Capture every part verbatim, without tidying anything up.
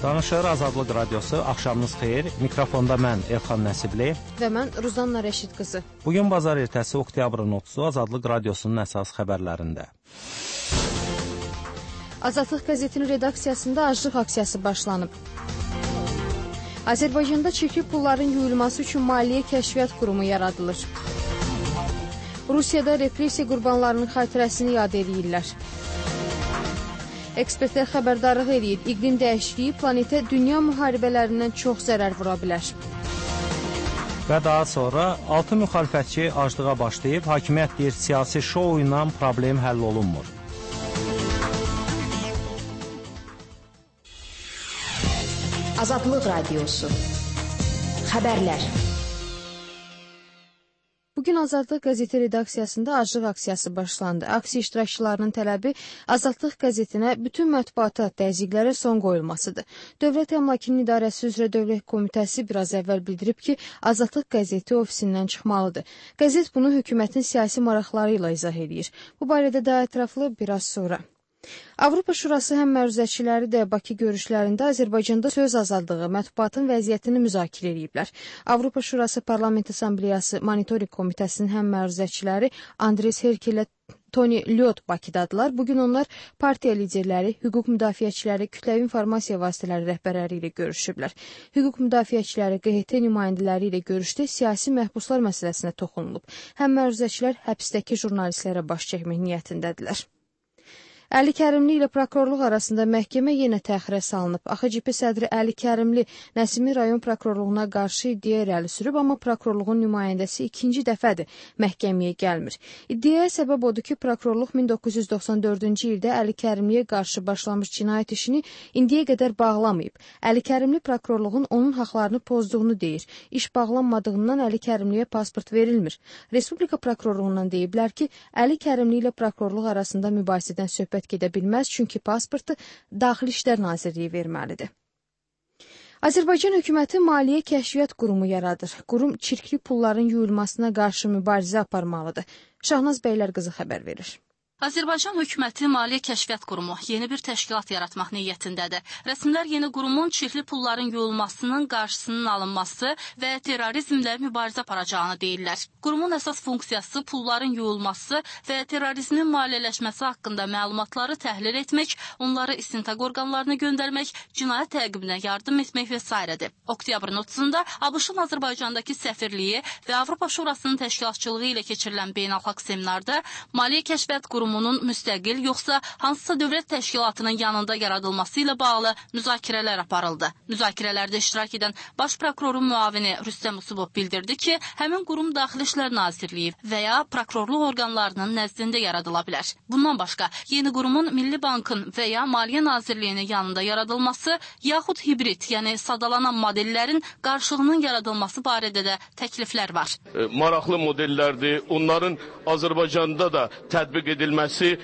Danışır Azadlıq Radiosu, axşamınız xeyir. Mikrofonda mən Elxan Nəsibli və mən Ruzanna Rəşid qızı. Bugün bazar ertəsi oktyabrın otuzu Azadlıq Radiosunun əsas xəbərlərində. Azadlıq qəzetinin redaksiyasında aclıq aksiyası başlanıb. Azərbaycanda çirkli pulların yuyulması üçün Maliyyə Kəşfiyyat Qurumu yaradılır. Rusiyada repressiya qurbanlarının xatirəsini yad edirlər. Ekspertlər xəbərdarlıq edir, iqlim dəyişikliyi planetə dünya müharibələrindən çox zərər vura bilər. Və daha sonra altı müxalifətçi aclığa başlayıb, hakimiyyət deyir, siyasi şou ilə problem həll olunmur. Azadlıq Radiosu Xəbərlər. Bugün Azadlıq qəzeti redaksiyasında aclıq aksiyası başlandı. Aksiya iştirakçılarının tələbi Azadlıq qəzetinə bütün mətbuata təzyiqlərə son qoyulmasıdır. Dövlət Əmlakının İdarəsi üzrə Dövlət Komitəsi biraz əvvəl bildirib ki, Azadlıq qəzeti ofisindən çıxmalıdır. Qəzet bunu hökumətin siyasi maraqları ilə izah edir. Bu barədə daha ətraflı biraz sonra. Avropa Şurası həmməruzəçiləri də Bakı görüşlərində Azərbaycanda söz azadlığı, mətbuatın vəziyyətini müzakirə ediblər. Avropa Şurası Parlament Assambleyası Monitoring Komitəsinin həmməruzəçiləri Andres Herk ilə Tony Lyot Bakıdadılar. Bugün onlar partiya liderləri, hüquq müdafiəçiləri, kütləvi informasiya vasitələri rəhbərləri ilə görüşüblər. Hüquq müdafiəçiləri, Q H T nümayəndələri ilə görüşdə siyasi məhbuslar məsələsinə toxunulub. Həmməruzəçilər həbsdəki jurnalistlərə baş çəkmək niyyətindədirlər. Əli Kərimli ilə prokurorluq arasında məhkəmə yenə təxirə salınıb. A X C P sədri Əli Kərimli Nəsimi rayon prokurorluğuna qarşı iddia irəli sürüb, amma prokurorluğun nümayəndəsi ikinci dəfədir məhkəməyə gəlmir. İddiaya səbəb odur ki, prokurorluq min doqquz yüz doxsan dördüncü ildə Əli Kərimliyə qarşı başlamış cinayət işini indiyə qədər bağlamayıb. Əli Kərimli prokurorluğun onun haqlarını pozduğunu deyir. İş bağlanmadığından Əli Kərimliyə pasport verilmir. Respublika prokurorluğundan deyiblər ki, Əli Kərimli ilə prokurorluq arasında mübahisədən söhbət gedə bilməz, çünki pasportu Daxili İşlər Nazirliyi verməlidir. Azərbaycan hökuməti Maliyyə Kəşfiyyat Qurumu yaradır. Qurum çirkli pulların yuyulmasına qarşı mübarizə aparmalıdır. Şahnaz Bəylərqızı xəbər verir. Azərbaycan hökuməti Maliyyə Kəşfiyyat Qurumu yeni bir təşkilat yaratmaq niyyətindədir. Rəsmilər yeni qurumun çirkli pulların yuyulmasının qarşısının alınması və terrorizmlə mübarizə aparacağını deyirlər. Qurumun əsas funksiyası pulların yuyulması və terrorizmin maliyyələşməsi haqqında məlumatları təhlil etmək, onları istintaq orqanlarına göndərmək, cinayət təqibinə yardım etmək və s. Oktyabrın otuzunda ABŞ-ın Azərbaycandakı səfirliyi və Avropa Şurasının təşkilatçılığı ilə keçirilən beynəlxalq seminarda Maliyyə Kəşfiyyat Qurumu Qurumunun müstəqil yoxsa hansısa dövlət təşkilatının yanında yaradılması ilə bağlı müzakirələr aparıldı. Müzakirələrdə iştirak edən Baş prokurorun müavini Rüstəm Usubov bildirdi ki, həmin qurum Daxili İşlər Nazirliyi və ya prokurorluq orqanlarının nəzdində yaradıla bilər. Bundan başqa, yeni qurumun Milli Bankın və ya Maliyyə Nazirliyinin yanında yaradılması, yaxud hibrid, yəni sadalanan modellərin qarşılığının yaradılması barədə də təkliflər var. E, maraqlı modellərdir. Onların Azərbaycanda da tətbiq edilməsi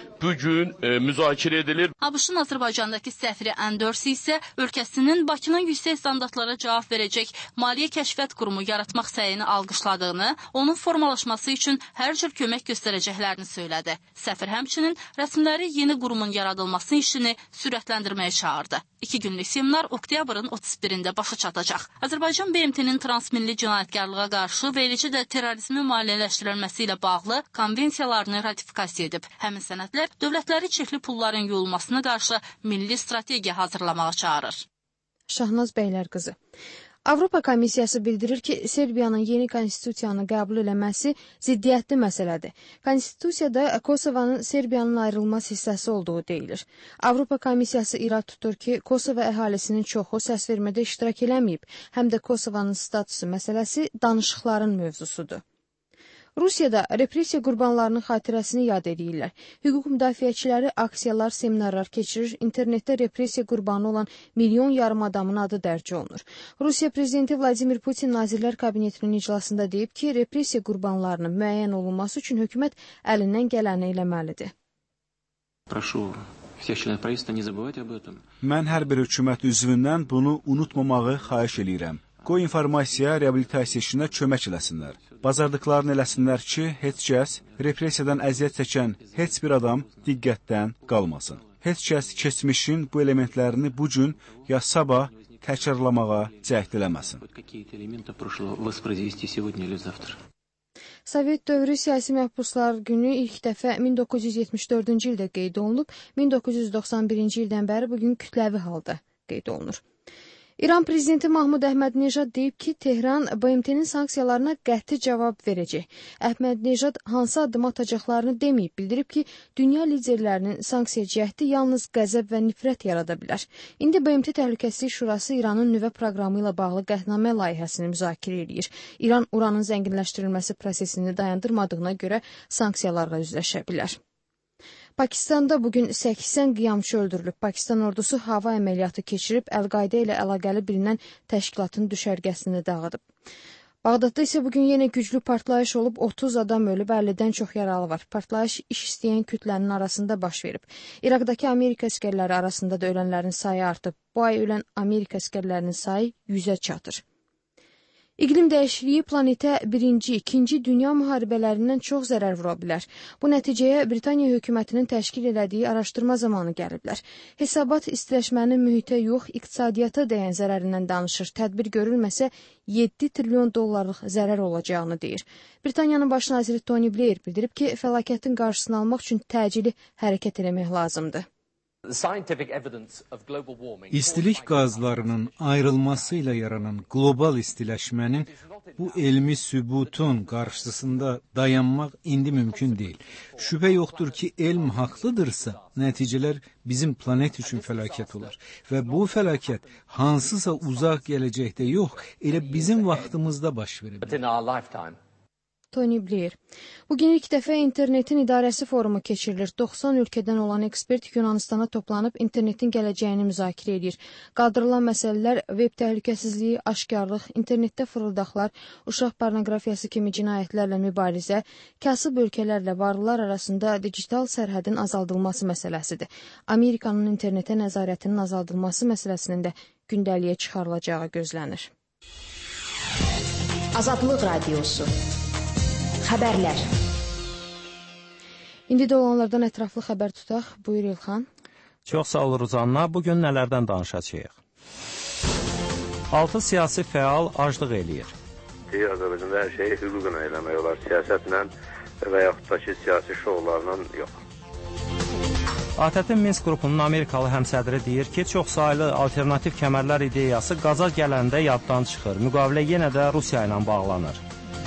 bugün e, müzakirə edilir. ABŞ-ın Azərbaycandakı səfiri Andersi isə ölkəsinin Bakının yüksək standartlara cavab verəcək Maliyyə Kəşfiyyat Qurumu yaratmaq səyini alqışladığını, onun formalaşması üçün hər cür kömək göstərəcəklərini söylədi. Səfir həmçinin rəsmləri yeni qurumun yaradılması işini sürətləndirməyə çağırdı. İki günlük seminar oktyabrın otuz birində başa çatacaq. Azərbaycan B M T-nin transmilli cinayətkarlığa qarşı və eləcə də terrorizmin maliyyələşdirilməsi ilə bağlı konvensiyalarını ratifikasiya edib. Həmin sənədlər dövlətləri çirkli pulların yuyulmasına qarşı milli strategiya hazırlamağa çağırır. Şahnaz Bəylərqızı. Avropa Komissiyası bildirir ki, Serbiyanın yeni konstitusiyanı qəbul eləməsi ziddiyyətli məsələdir. Konstitusiyada Kosovanın Serbiyanın ayrılmaz hissəsi olduğu deyilir. Avropa Komissiyası irad tutur ki, Kosova əhalisinin çoxu səsvermədə iştirak eləməyib, həm də Kosovanın statusu məsələsi danışıqların mövzusudur. Rusiyada repressiya qurbanlarının xatirəsini yad edirlər. Hüquq müdafiəçiləri aksiyalar, seminarlar keçirir, internetdə repressiya qurbanı olan milyon yarım adamın adı dərc olunur. Rusiya prezidenti Vladimir Putin Nazirlər Kabinetinin iclasında deyib ki, repressiya qurbanlarının müəyyən olunması üçün hökumət əlindən gələni eləməlidir. Mən hər bir hökumət üzvündən bunu unutmamağı xahiş eləyirəm. Qoy informasiya reabilitasiya işinə kömək eləsinlər. Bacardıqlarını eləsinlər ki, heç kəs repressiyadan əziyyət çəkən heç bir adam diqqətdən qalmasın. Heç kəs keçmişin bu elementlərini bu gün ya sabah təkrarlamağa cəhd eləməsin. Sovet dövrü siyasi məhbuslar günü ilk dəfə min doqquz yüz yetmiş dördüncü ildə qeyd olunub, min doqquz yüz doxsan birinci ildən bəri bugün kütləvi halda qeyd olunur. İran prezidenti Mahmud Əhmədinejad deyib ki, Tehran B M T-nin sanksiyalarına qəti cavab verəcək. Əhmədinejad hansı addım atacaqlarını deməyib, bildirib ki, dünya liderlərinin sanksiya cəhdi yalnız qəzəb və nifrət yarada bilər. İndi B M T Təhlükəsizlik Şurası İranın nüvə proqramı ilə bağlı qətnamə layihəsini müzakirə edir. İran uranın zənginləşdirilməsi prosesini dayandırmadığına görə sanksiyalarla üzləşə bilər. Pakistanda bugün səksən qiyamçı öldürülüb. Pakistan ordusu hava əməliyyatı keçirib, Əl-Qayda ilə əlaqəli bilinən təşkilatın düşərgəsini dağıdıb. Bağdadda isə bugün yenə güclü partlayış olub, otuz adam ölüb, əllidən çox yaralı var. Partlayış iş istəyən kütlənin arasında baş verib. İraqdakı Amerika əskərləri arasında da ölənlərin sayı artıb. Bu ay ölən Amerika əskərlərinin sayı yüzə çatır. İqlim dəyişikliyi planetə birinci, ikinci dünya müharibələrindən çox zərər vura bilər. Bu nəticəyə Britaniya hökumətinin təşkil elədiyi araşdırma zamanı gəliblər. Hesabat istiləşmənin mühitə yox, iqtisadiyyata dəyən zərərindən danışır. Tədbir görülməsə yeddi trilyon dollarlıq zərər olacağını deyir. Britaniyanın baş naziri Tony Blair bildirib ki, fəlakətin qarşısını almaq üçün təcili hərəkət etmək lazımdır. İstilik qazlarının ayrılması ilə yaranan qlobal istiləşmənin bu elmi sübutun qarşısında dayanmaq indi mümkün deyil. Şübhə yoxdur ki, elm haqlıdırsa, nəticələr bizim planet üçün fəlakət olar. Və bu fəlakət hansısa uzaq gələcəkdə yox, elə bizim vaxtımızda baş verib. Tony Blair. Bugün ilk dəfə internetin idarəsi forumu keçirilir. doxsan ölkədən olan ekspert Yunanistana toplanıb internetin gələcəyini müzakirə edir. Qaldırılan məsələlər web təhlükəsizliyi, aşkarlıq, internetdə fırıldaqlar, uşaq pornoqrafiyası kimi cinayətlərlə mübarizə, kasıb ölkələrlə varlılar arasında digital sərhədin azaldılması məsələsidir. Amerikanın internetə nəzarətinin azaldılması məsələsinin də gündəliyə çıxarılacağı gözlənir. Azadlıq Radiosu. Xəbərlər. İndi də olanlardan ətraflı xəbər tutaq. Buyur İlxan. Çox sağ ol Ruzanna. Bugün nələrdən danışacağıq? Altı siyasi fəal aclıq eləyir. Azərbaycanda hər şeyi hüquqla eləmək olar, siyasətlə və yaxud da ki, siyasi şovlarla yox. A T T Minsk qrupunun Amerikalı həmsədri deyir ki, çoxsaylı alternativ kəmərlər ideyası qaza gələndə yaddan çıxır. Müqavilə yenə də Rusiya ilə bağlanır.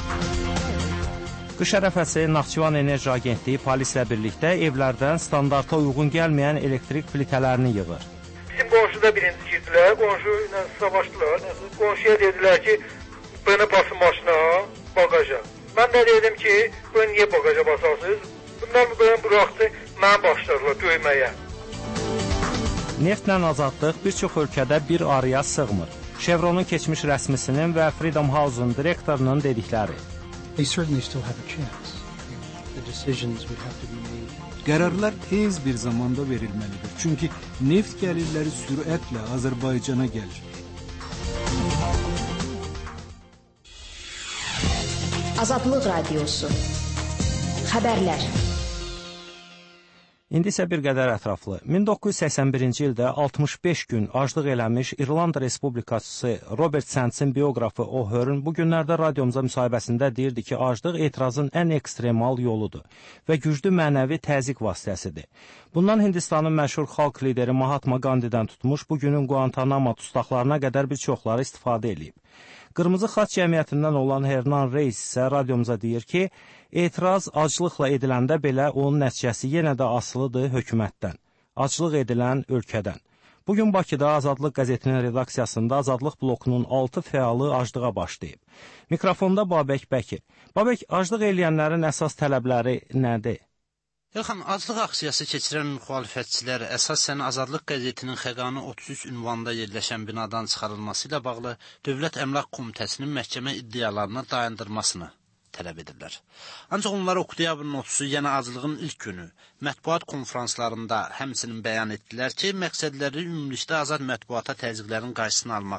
Qış ərəfəsi Naxçıvan Enerji Agentliyi polislə birlikdə evlərdən standarta uyğun gəlməyən elektrik plitələrini yığır. Bizim qonşuda birinci girdilər, qonşu ilə savaşdılar. Qonşuya dedilər ki, bunu basın maşına, bagaja. Mən də dedim ki, bunu niyə bagaja basarsınız? Bundan bunu bıraxdı, mən başladılar döyməyə. Neftlə azadlıq bir çox ölkədə bir araya sığmır. Chevronun keçmiş rəsmisinin və Freedom House-un direktorunun dedikləri. Qərarlar tez bir zamanda verilməlidir. Çünki neft gəlirləri sürətlə Azərbaycana gəlir. Azadlıq Radiosu. Xəbərlər. İndi isə bir qədər ətraflı. min doqquz yüz səksən birinci ildə altmış beş gün aclıq eləmiş İrlanda Respublikası Robert Sandsin bioqrafı O'Hearn bu günlərdə radiomuza müsahibəsində deyirdi ki, aclıq etirazın ən ekstremal yoludur və güclü mənəvi təzyiq vasitəsidir. Bundan Hindistanın məşhur xalq lideri Mahatma Gandhidən tutmuş bugünün Guantanamo tustaqlarına qədər bir çoxları istifadə edib. Qırmızı Xaç Cəmiyyətindən olan Hernan Reis isə radiomuza deyir ki, etiraz aclıqla ediləndə belə onun nəticəsi yenə də asılıdır hökumətdən, aclıq edilən ölkədən. Bugün Bakıda Azadlıq qəzetinin redaksiyasında Azadlıq blokunun altı fəalı aclığa başlayıb. Mikrofonda Babək Bəkir. Babək, aclıq eləyənlərin əsas tələbləri nədir? Yaxın, aclıq aksiyası keçirən müxalifətçilər əsasən Azadlıq qəzetinin Xəqani otuz üç ünvanında yerləşən binadan çıxarılması ilə bağlı Dövlət Əmlak Komitəsinin məhkəmə iddialarına dayandırmasını tələb edirlər. Ancaq onlar oktyabrın otuzu, yəni aclığın ilk günü, mətbuat konferanslarında həmçinin bəyan etdilər ki, məqsədləri ümumilikdə azad mətbuata təzyiqlərin qarşısını almaqdır.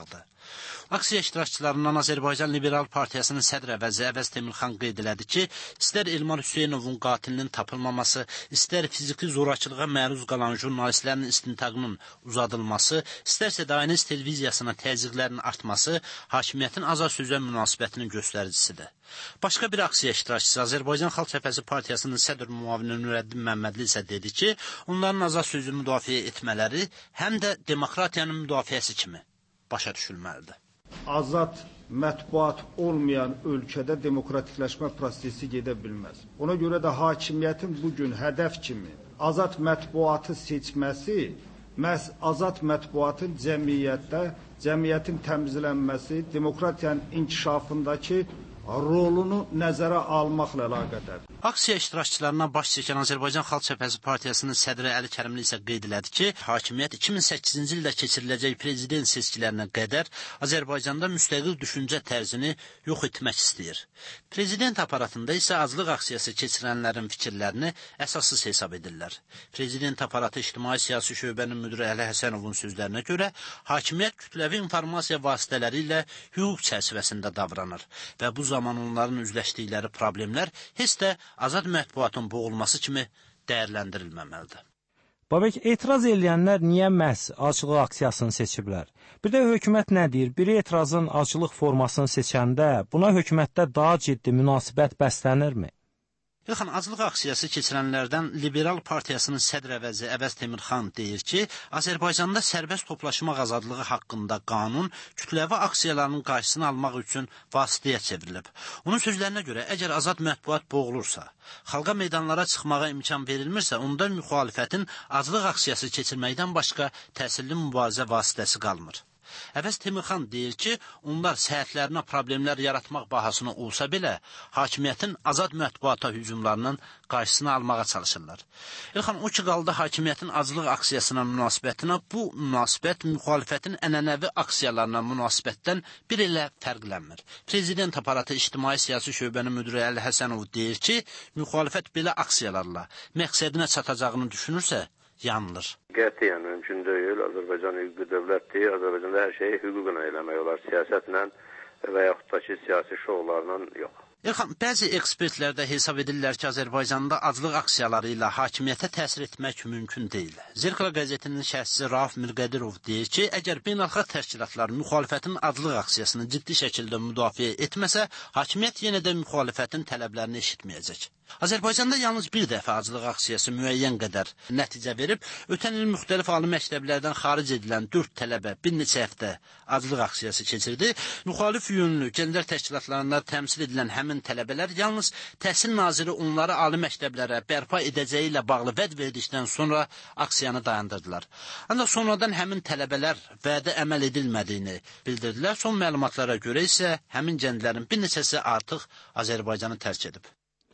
Aksiya iştirakçılarından Azərbaycan Liberal Partiyasının sədr əvəzi Əvəz Temirxan qeyd elədi ki, istər Elmar Hüseynovun qatilinin tapılmaması, istər fiziki zorakılığa məruz qalan jurnalistlərin istintaqının uzadılması, istərsə Dainiz televiziyasına təzyiqlərin artması hakimiyyətin azad sözə münasibətinin göstəricisidir. Başqa bir aksiya iştirakçısı Azərbaycan Xalq Cəbhəsi Partiyasının sədr müavini Nurəddin Məmmədli isə dedi ki, onların azad sözü müdafiə etmələri həm də demokratiyanın müdafiəsi kimi başa düşülməlidir. Azad mətbuat olmayan ölkədə demokratikləşmə prosesi gedə bilməz. Ona görə də hakimiyyətin bugün hədəf kimi azad mətbuatı seçməsi məhz azad mətbuatın cəmiyyətdə, cəmiyyətin təmizlənməsi, demokratiyanın inkişafındakı rolunu nəzərə almaqla əlaqədədir. Aksiya iştirakçılarına baş çəkən Azərbaycan Xalq Cəbhəsi Partiyasının sədri Əli Kərimli isə qeyd elədi ki, hakimiyyət iki min səkkizinci ildə keçiriləcək prezident seçkilərinə qədər Azərbaycanda müstəqil düşüncə tərzini yox etmək istəyir. Prezident aparatında isə azlıq aksiyası keçirənlərin fikirlərini əsassız hesab edirlər. Prezident aparatı İctimai Siyasi Şöbənin müdiri Əli Həsənovun sözlərinə görə, hakimiyyət kütləvi informasiya vasitələri ilə hüquq çərçivəsində davranır və bu zaman onların üzləşdikləri problemlər heç də azad mətbuatın boğulması kimi dəyərləndirilməməlidir. Babək, etiraz edənlər niyə məhz aclıq aksiyasını seçiblər? Bir də hökumət nə deyir? Biri etirazın aclıq formasını seçəndə buna hökumətdə daha ciddi münasibət bəslənirmi? Yaxın, aclıq aksiyası keçirənlərdən Liberal Partiyasının sədr əvəzi Əvəz Temirxan deyir ki, Azərbaycanda sərbəst toplaşmaq azadlığı haqqında qanun kütləvi aksiyaların qarşısını almaq üçün vasitəyə çevrilib. Onun sözlərinə görə, əgər azad mətbuat boğulursa, xalqa meydanlara çıxmağa imkan verilmirsə, onda müxalifətin aclıq aksiyası keçirməkdən başqa təsirli mübarizə vasitəsi qalmır. Əvəz Temirxan deyir ki, onlar səhətlərinə problemlər yaratmaq bahasına olsa belə, hakimiyyətin azad mətbuata hücumlarının qarşısını almağa çalışırlar. Elxan, o ki qaldı hakimiyyətin aclıq aksiyasına münasibətinə, bu münasibət müxalifətin ənənəvi aksiyalarına münasibətdən bir elə fərqlənmir. Prezident aparatı İctimai Siyasi Şöbənin müdiri Əli Həsənov deyir ki, müxalifət belə aksiyalarla məqsədinə çatacağını düşünürsə, yanılır. Qətiyyən mümkün deyil. Azərbaycan hüquqi dövlətdir. Azərbaycanda hər şeyi hüquqla eləmək olar. Siyasətlə və yaxud da ki, siyasi şovlarla yox. Elxan, bəzi ekspertlər də hesab edirlər ki, Azərbaycanda aclıq aksiyaları ilə hakimiyyətə təsir etmək mümkün deyil. Zirkla qəzetinin şərhçisi Rauf Mirqədirov deyir ki, əgər beynəlxalq təşkilatlar müxalifətin aclıq aksiyasını ciddi şəkildə müdafiə etməsə, hakimiyyət yenə də müxalifətin tələblərini eşitməyəcək. Azərbaycanda yalnız bir dəfə aclıq aksiyası müəyyən qədər nəticə verib, ötən il müxtəlif ali məktəblərdən xaric edilən dörd tələbə bir neçə həftə aclıq aksiyası keçirdi. Müxalif yönlü gənclər təşkilatlarında təmsil edilən həmin tələbələr yalnız Təhsil Naziri onları ali məktəblərə bərpa edəcəyi ilə bağlı vəd verdikdən sonra aksiyanı dayandırdılar. Ancaq sonradan həmin tələbələr vədə əməl edilmədiyini bildirdilər. Son məlumatlara görə isə həmin gənclərin bir neçəsi artıq Azərbaycanı tərk edib.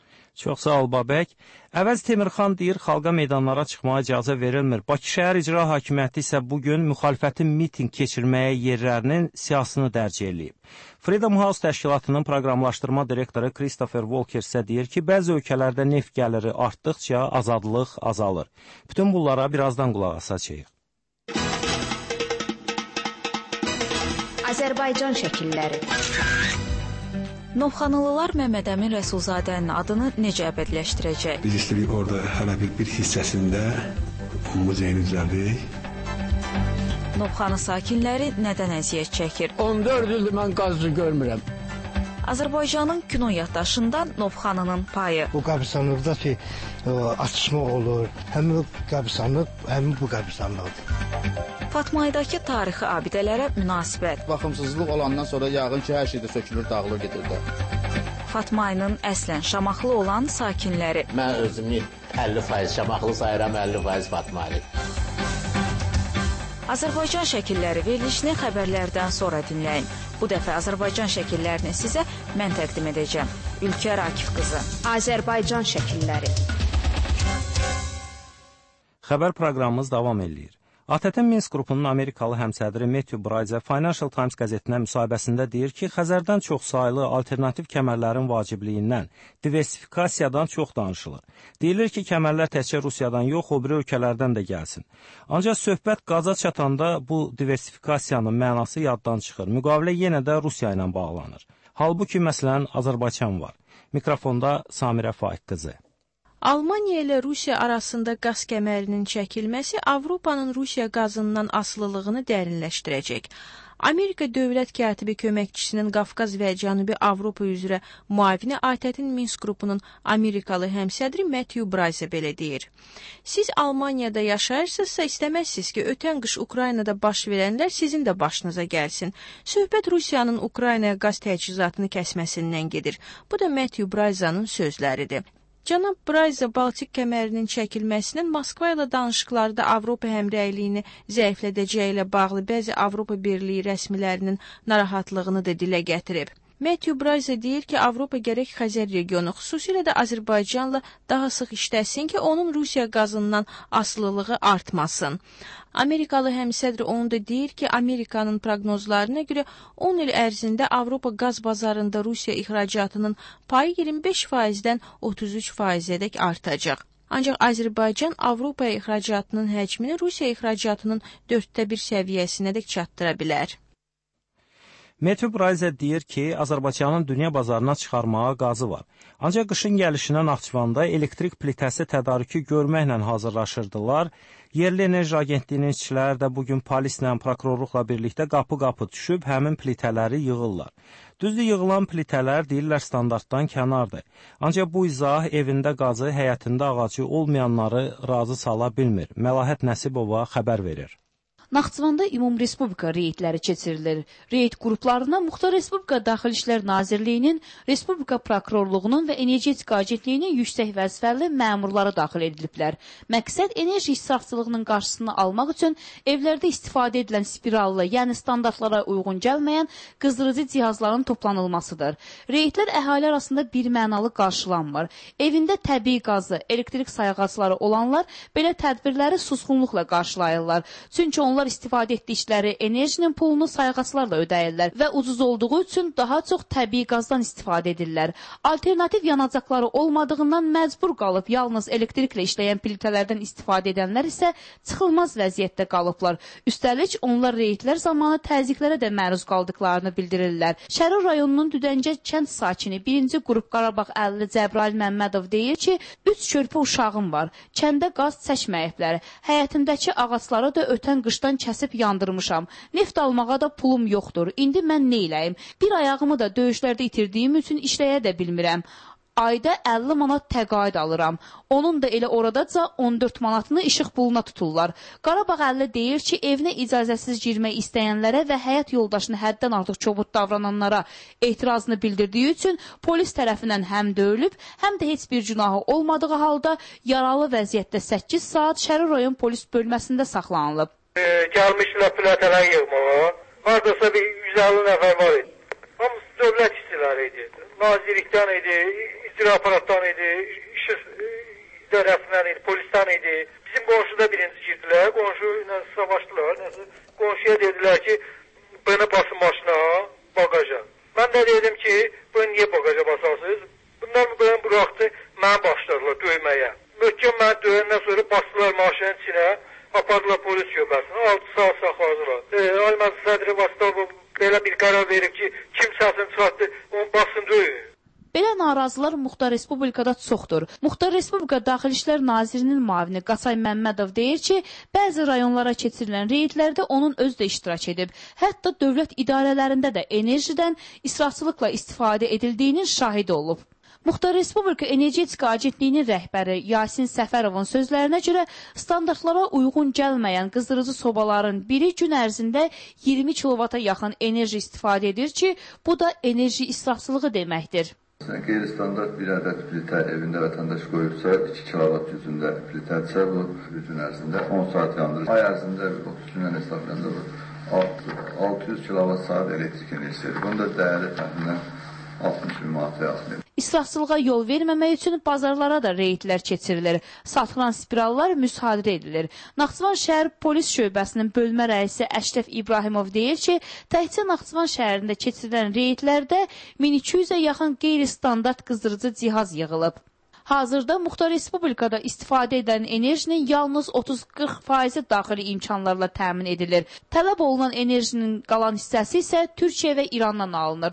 Çox sağ ol, Babək. Əvəz Temirxan deyir, xalqa meydanlara çıxmağa icazə verilmir. Bakı şəhər icra hakimiyyəti isə bugün müxalifətin miting keçirməyə yerlərinin siyasını dərc eləyib. Freedom House təşkilatının proqramlaşdırma direktoru Christopher Walker isə deyir ki, bəzi ölkələrdə neft gəliri artdıqca azadlıq azalır. Bütün bunlara birazdan qulaq asacağıq. Azərbaycan şəkilləri. Novxanılılar Məmməd Əmin Rəsulzadənin adını necə əbədiləşdirəcək? Biz istəyirik orada hələ bir, bir hissəsində muzeyini düzəldik. Novxanı sakinləri nədən əziyyət çəkir? on dörd ildir mən qazı görmürəm. Azərbaycanın kino yaddaşından Novxanının payı. Bu qəbristanlıqda ki, atışma olur. Həm bu qəbristanlıq, həm bu qəbristanlıqdır. Fatmaydakı tarixi abidələrə münasibət. Baxımsızlıq olandan sonra yağın ki, hər şeydə sökülür, dağılır, gedirdi. Fatmayının əslən Şamaxılı olan sakinləri. Mən özümü əlli faiz Şamaxılı sayıram, əlli faiz Fatmaylı. Azərbaycan şəkilləri verilişini xəbərlərdən sonra dinləyin. Bu dəfə Azərbaycan şəkillərini sizə mən təqdim edəcəm. Ülkər Akif qızı. Azərbaycan şəkilləri. Xəbər proqramımız davam edir. A T T Minsk qrupunun Amerikalı həmsədri Matthew Bryce Financial Times qəzetinə müsahibəsində deyir ki, Xəzərdən çox saylı alternativ kəmərlərin vacibliyindən, diversifikasiyadan çox danışılır. Deyilir ki, kəmərlər təkcə Rusiyadan yox, o biri ölkələrdən də gəlsin. Ancaq söhbət qaza çatanda bu diversifikasiyanın mənası yaddan çıxır. Müqavilə yenə də Rusiya ilə bağlanır. Halbuki məsələn Azərbaycan var. Mikrofonda Samirə Faiq qızı. Almaniya ilə Rusiya arasında qaz kəmərinin çəkilməsi Avropanın Rusiya qazından asılılığını dərinləşdirəcək. Amerika dövlət katibi köməkçisinin Qafqaz və Cənubi Avropa üzrə müavini A T T Minsk qrupunun Amerikalı həmsədri Matthew Bryce belə deyir. Siz Almaniyada yaşayırsınızsa istəməzsiniz ki, ötən qış Ukraynada baş verənlər sizin də başınıza gəlsin. Söhbət Rusiyanın Ukraynaya qaz təchizatını kəsməsindən gedir. Bu da Matthew Bryce'ın sözləridir. Cənab Bryce Baltik kəmərinin çəkilməsinin Moskva ilə danışıqlarda Avropa həmrəyliyini zəiflədəcəyi ilə bağlı bəzi Avropa Birliyi rəsmilərinin narahatlığını da dilə gətirib. Matthew Bryce deyir ki, Avropa gərək Xəzər regionu, xüsusilə də Azərbaycanla daha sıx işləsin ki, onun Rusiya qazından asılılığı artmasın. Amerikalı həmsədri onu da deyir ki, Amerikanın proqnozlarına görə on il ərzində Avropa qaz bazarında Rusiya ixracatının payı iyirmi beş faizdən otuz üç faizədək artacaq. Ancaq Azərbaycan Avropaya ixracatının həcmini Rusiya ixracatının dörddə bir səviyyəsinədək çatdıra bilər. Matthew Bryce deyir ki, Azərbaycanın dünya bazarına çıxarmağa qazı var. Ancaq qışın gəlişinə Naxçıvanda elektrik plitəsi tədarükü görməklə hazırlaşırdılar. Yerli Enerji Agentliyinin işçiləri də bugün polislə, prokurorluqla birlikdə qapı-qapı düşüb həmin plitələri yığırlar. Düzdür, yığılan plitələr deyirlər standartdan kənardır. Ancaq bu izah evində qazı, həyətində ağacı olmayanları razı sala bilmir. Məlahət Nəsibova xəbər verir. Naxçıvanda ümumrespublika reydləri keçirilir. Reyd qruplarına Muxtar Respublika Daxili İşlər Nazirliyinin, Respublika Prokurorluğunun və Energetika Agentliyinin yüksək vəzifəli məmurları daxil ediliblər. Məqsəd enerji israfçılığının qarşısını almaq üçün evlərdə istifadə edilən spirallı, yəni standartlara uyğun gəlməyən qızdırıcı cihazların toplanılmasıdır. Reydlər əhali arasında bir mənalı qarşılanmır. Evində təbii qazı, elektrik sayğacları olanlar belə tədbirləri susğunluqla qarşılayırlar. Çünki onlar Onlar istifadə etdikləri enerjinin pulunu sayğaclarla ödəyirlər və ucuz olduğu üçün daha çox təbii qazdan istifadə edirlər. Alternativ yanacaqları olmadığından məcbur qalıb yalnız elektriklə işləyən plitələrdən istifadə edənlər isə çıxılmaz vəziyyətdə qalıblar. Üstəlik, onlar reydlər zamanı təzyiqlərə də məruz qaldıqlarını bildirirlər. Şərur rayonunun Düdəncə kənd sakini birinci qrup Qarabağ əlli Cəbrail Məmmədov deyir ki, üç körpə uşağım var. Kəndə qaz çəkməyiblər. Həyətimdəki ağacları da ötən qışdan kəsib yandırmışam. Neft almağa da pulum yoxdur. İndi mən nə eləyim? Bir ayağımı da döyüşlərdə itirdiyim üçün işləyə də bilmirəm. Ayda əlli manat təqaüd alıram. Onun da elə oradaca on dörd manatını işıq puluna tuturlar. Qarabağ əlli deyir ki, evinə icazəsiz girmək istəyənlərə və həyat yoldaşını həddən artıq çobud davrananlara etirazını bildirdiyi üçün polis tərəfindən həm döyülüb, həm də heç bir günahı olmadığı halda yaralı vəziyyətdə səkkiz saat Şərur rayon polis bölməsində saxlanılıb. E, gəlmişlər plətələr yığmağa. Haradasa bir yüz əlli nəfər var idi. Hamısı dövlət işçiləri idi. Nazirlikdən idi, icra aparatdan idi, işıq idarəsindən idi, polisdən idi. Bizim qonşuda birinci girdilər, qonşu ilə savaşdılar. Qonşuya dedilər ki, bunu basın maşına, bagaja. Mən də dedim ki, bunu niyə bagaja basarsınız? Bunlar bunu bıraxdı, mən başladılar döyməyə. Möhkəm mən döyəndən sonra basdılar maşının içinə, apardılar polis şöbəsinə, altı saat saxladılar. E, Almaz sədri Vastavov belə bir qərar verib ki, kim səsini çıxartdı, onu basın döyün. Belə narazılar Muxtar Respublikada çoxdur. Muxtar Respublika Daxili İşlər Nazirinin müavini Qasay Məmmədov deyir ki, bəzi rayonlara keçirilən reydlərdə onun özü də iştirak edib. Hətta dövlət idarələrində də enerjidən israfçılıqla istifadə edildiyinin şahidi olub. Muxtar Respublika Energetika Agentliyinin rəhbəri Yasin Səfərovun sözlərinə görə standartlara uyğun gəlməyən qızdırıcı sobaların biri gün ərzində iyirmi kilovata yaxın enerji istifadə edir ki, bu da enerji israfçılığı deməkdir. Qeyri-standart bir ədəd plitə evində vətəndaş qoyursa, iki kilovat yüzündə plitədirsə, bu bir gün ərzində on saat yandırır. Ay ərzində otuz gündən hesablarında bu altı yüz kilovat saat elektrik enerjisidir. Bunun da dəyəri təxminən altmış min manata yaxın. İsrafçılığa yol verməmək üçün bazarlara da reydlər keçirilir. Satılan spirallar müsadirə edilir. Naxçıvan şəhər polis şöbəsinin bölmə rəisi Əşrəf İbrahimov deyir ki, təkcə Naxçıvan şəhərində keçirilən reydlərdə min iki yüzə yaxın qeyri-standart qızdırıcı cihaz yığılıb. Hazırda Muxtar Respublikada istifadə edən enerjinin yalnız otuz qırx faizi daxili imkanlarla təmin edilir. Tələb olunan enerjinin qalan hissəsi isə Türkiyə və İrandan alınır.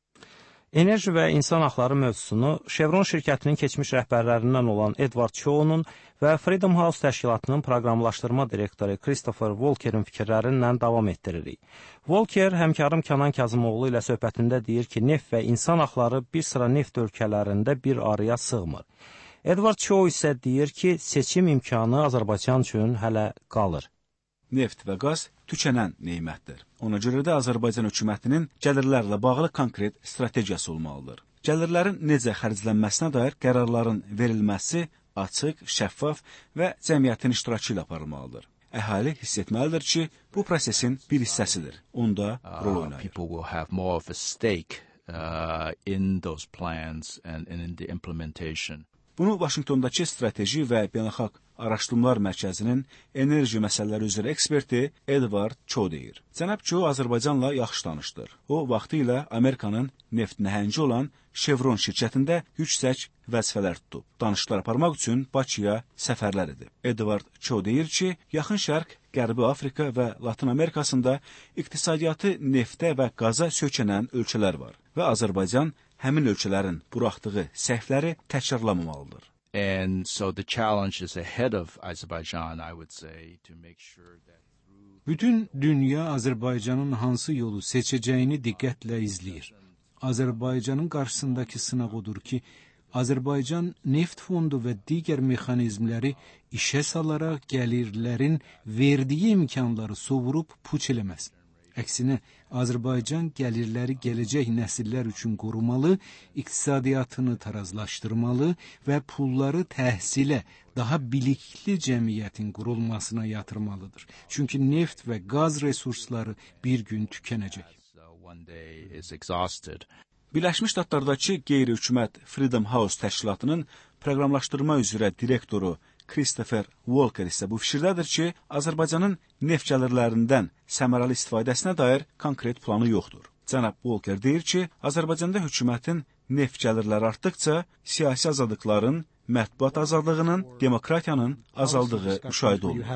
Enerji və insan haqları mövzusunu Chevron şirkətinin keçmiş rəhbərlərindən olan Edward Cho'nun və Freedom House təşkilatının proqramlaşdırma direktoru Christopher Walkerin fikirlərindən davam etdiririk. Walker həmkarım Kənan Kazımoğlu ilə söhbətində deyir ki, neft və insan haqları bir sıra neft ölkələrində bir araya sığmır. Edward Cho isə deyir ki, seçim imkanı Azərbaycan üçün hələ qalır. Neft və qaz tükənən neymətdir. Ona görə də Azərbaycan hökumətinin gəlirlərlə bağlı konkret strategiyası olmalıdır. Gəlirlərin necə xərclənməsinə dair qərarların verilməsi açıq, şəffaf və cəmiyyətin iştirakı ilə aparılmalıdır. Əhali hiss etməlidir ki, bu prosesin bir hissəsidir. Onda rol oynayır. People will have more of a stake uh, in those plans and, and in the implementation. Bunu Vaşinqtondakı Strateji və Beynəlxalq Araşdırmalar Mərkəzinin enerji məsələləri üzrə eksperti Edward Cho deyir. Cənab Cho Azərbaycanla yaxşı tanışdır. O, vaxtı ilə Amerikanın neft nəhəngi olan Chevron şirkətində yüksək vəzifələr tutub. Danışıqlar aparmaq üçün Bakıya səfərlər edib. Edward Cho deyir ki, Yaxın Şərq, Qərbi Afrika və Latin Amerikasında iqtisadiyyatı neftə və qaza sökənən ölkələr var və Azərbaycan həmin ölkələrin buraxdığı səhvləri təkrarlamamalıdır. And so the challenge is ahead of Azerbaijan, I would say, to make sure that bütün dünya Azərbaycanın hansı yolu seçəcəyini diqqətlə izləyir. Azərbaycanın qarşısındakı sınaq odur ki, Azərbaycan neft fondu və digər mexanizmləri işə salaraq gəlirlərin verdiyi imkanları sovurub puç eləməsin. Əksinə, Azərbaycan gəlirləri gələcək nəsillər üçün qorumalı, iqtisadiyyatını tarazlaşdırmalı və pulları təhsilə, daha bilikli cəmiyyətin qurulmasına yatırmalıdır. Çünki neft və qaz resursları bir gün tükənəcək. Birləşmiş Ştatlardakı qeyri-hökumət Freedom House təşkilatının proqramlaşdırma üzrə direktoru Christopher Walker isə bu fikirdədir ki, Azərbaycanın neft gəlirlərindən səmərəli istifadəsinə dair konkret planı yoxdur. Cənab Walker deyir ki, Azərbaycanda hökumətin neft gəlirləri artdıqca siyasi azadlıqların, mətbuat azadlığının, demokratiyanın azaldığı müşahidə olunur.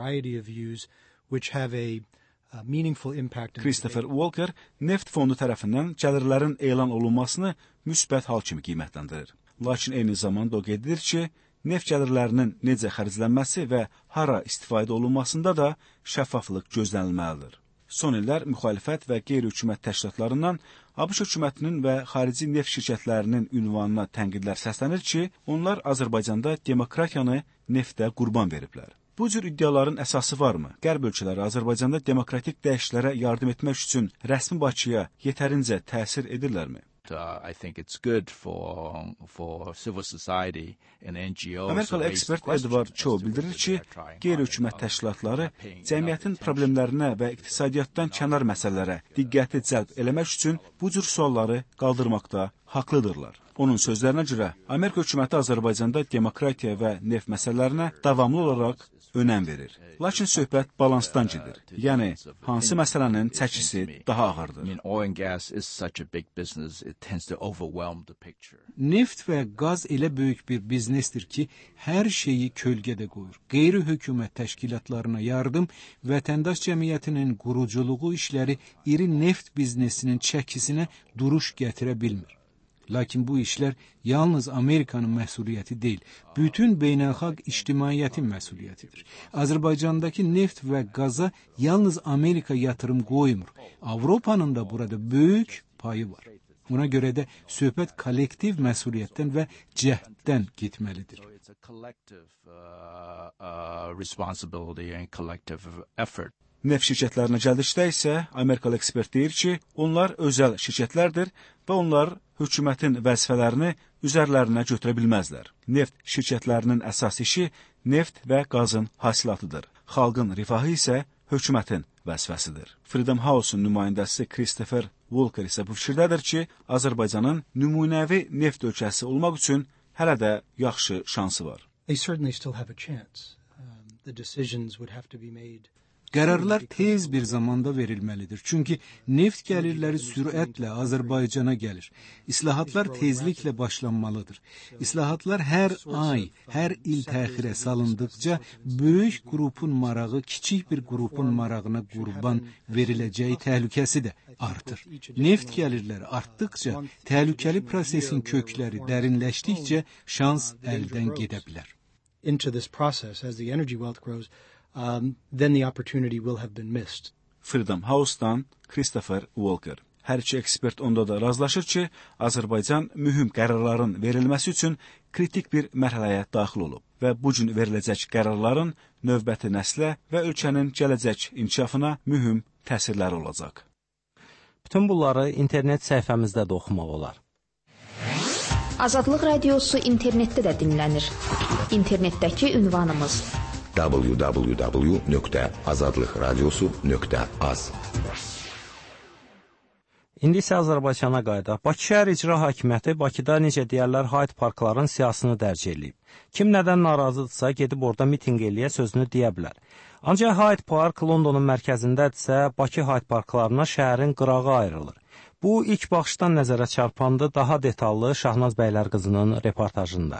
Christopher Walker neft fondu tərəfindən gəlirlərin elan olunmasını müsbət hal kimi qiymətləndirir. Lakin eyni zamanda o qeyd edir ki, neft gəlirlərinin necə xərclənməsi və hara istifadə olunmasında da şəffaflıq gözlənilməlidir. Son illər müxalifət və qeyri-hökumət təşkilatlarından ABŞ hökumətinin və xarici neft şirkətlərinin ünvanına tənqidlər səslənir ki, onlar Azərbaycanda demokratiyanı neftə qurban veriblər. Bu cür iddiaların əsası varmı? Qərb ölkələri Azərbaycanda demokratik dəyişiklərə yardım etmək üçün rəsmi Bakıya yetərincə təsir edirlərmi? I think it's good for for civil society and N G Os. Amerikalı ekspert Edward Cho bildirir ki, qeyri-hökumət təşkilatları cəmiyyətin problemlərinə və iqtisadiyyatdan kənar məsələlərə diqqəti cəlb eləmək üçün bu cür sualları qaldırmaqda haqlıdırlar. Onun sözlərinə görə, Amerika hökuməti Azərbaycanda demokratiya və neft məsələlərinə davamlı olaraq önəm verir. Lakin söhbət balansdan gedir. Yəni, hansı məsələnin çəkisi daha ağırdır? Neft və qaz elə böyük bir biznesdir ki, hər şeyi kölgədə qoyur. Qeyri-hökumət təşkilatlarına yardım, vətəndaş cəmiyyətinin quruculuğu işləri iri neft biznesinin çəkisinə duruş gətirə bilmir. Lakin bu işlər yalnız Amerikanın məsuliyyəti deyil, bütün beynəlxalq ictimaiyyətin məsuliyyətidir. Azərbaycandakı neft və qaza yalnız Amerika yatırım qoymur. Avropanın da burada böyük payı var. Buna görə də söhbət kollektiv məsuliyyətdən və cəhddən getməlidir. Neft şirkətlərinə gəldikdə isə Amerikalı ekspert deyir ki, onlar özəl şirkətlərdir və onlar hökumətin vəzifələrini üzərlərinə götürə bilməzlər. Neft şirkətlərinin əsas işi neft və qazın hasilatıdır. Xalqın rifahı isə hökumətin vəzifəsidir. Freedom House-un nümayəndəsi Christopher Walker isə bu fikirdədir ki, Azərbaycanın nümunəvi neft ölkəsi olmaq üçün hələ də yaxşı şansı var. They certainly still have a chance. Um, the decisions would have to be made. Qərarlar tez bir zamanda verilməlidir. Çünki neft gəlirləri sürətlə Azərbaycana gəlir. İslahatlar tezliklə başlanmalıdır. İslahatlar hər ay, hər il təxirə salındıqca böyük qrupun marağı kiçik bir qrupun marağına qurban veriləcəyi təhlükəsi də artır. Neft gəlirləri artdıqca, təhlükəli prosesin kökləri dərinləşdikcə şans əldən gedə bilər. Into this process, as the energy wealth grows, Um, then the opportunity will have been missed. Freedom House-dan Christopher Walker. Hər iki ekspert onda da razılaşır ki, Azərbaycan mühüm qərarların verilməsi üçün kritik bir mərhələyə daxil olub və bu gün veriləcək qərarların növbəti nəslə və ölkənin gələcək inkişafına mühüm təsirləri olacaq. Bütün bunları internet səhifəmizdə də oxumaq olar. Azadlıq Radiosu internetdə də dinlənir. İnternetdəki ünvanımız w w w nöqtə azadlıqradiosu nöqtə az. İndi isə Azərbaycana qayıdaq. Bakı şəhər icra hakimiyyəti Bakıda necə deyərlər Hyde parkların siyasını dərc edib. Kim nədən narazıdırsa gedib orada mitinq eləyə sözünü deyə bilər. Ancaq Hyde Park Londonun mərkəzindədirsə Bakı Hyde parklarına şəhərin qırağı ayrılır. Bu ilk baxışdan nəzərə çarpandı, daha detallı Şahnaz bəylər qızının reportajında.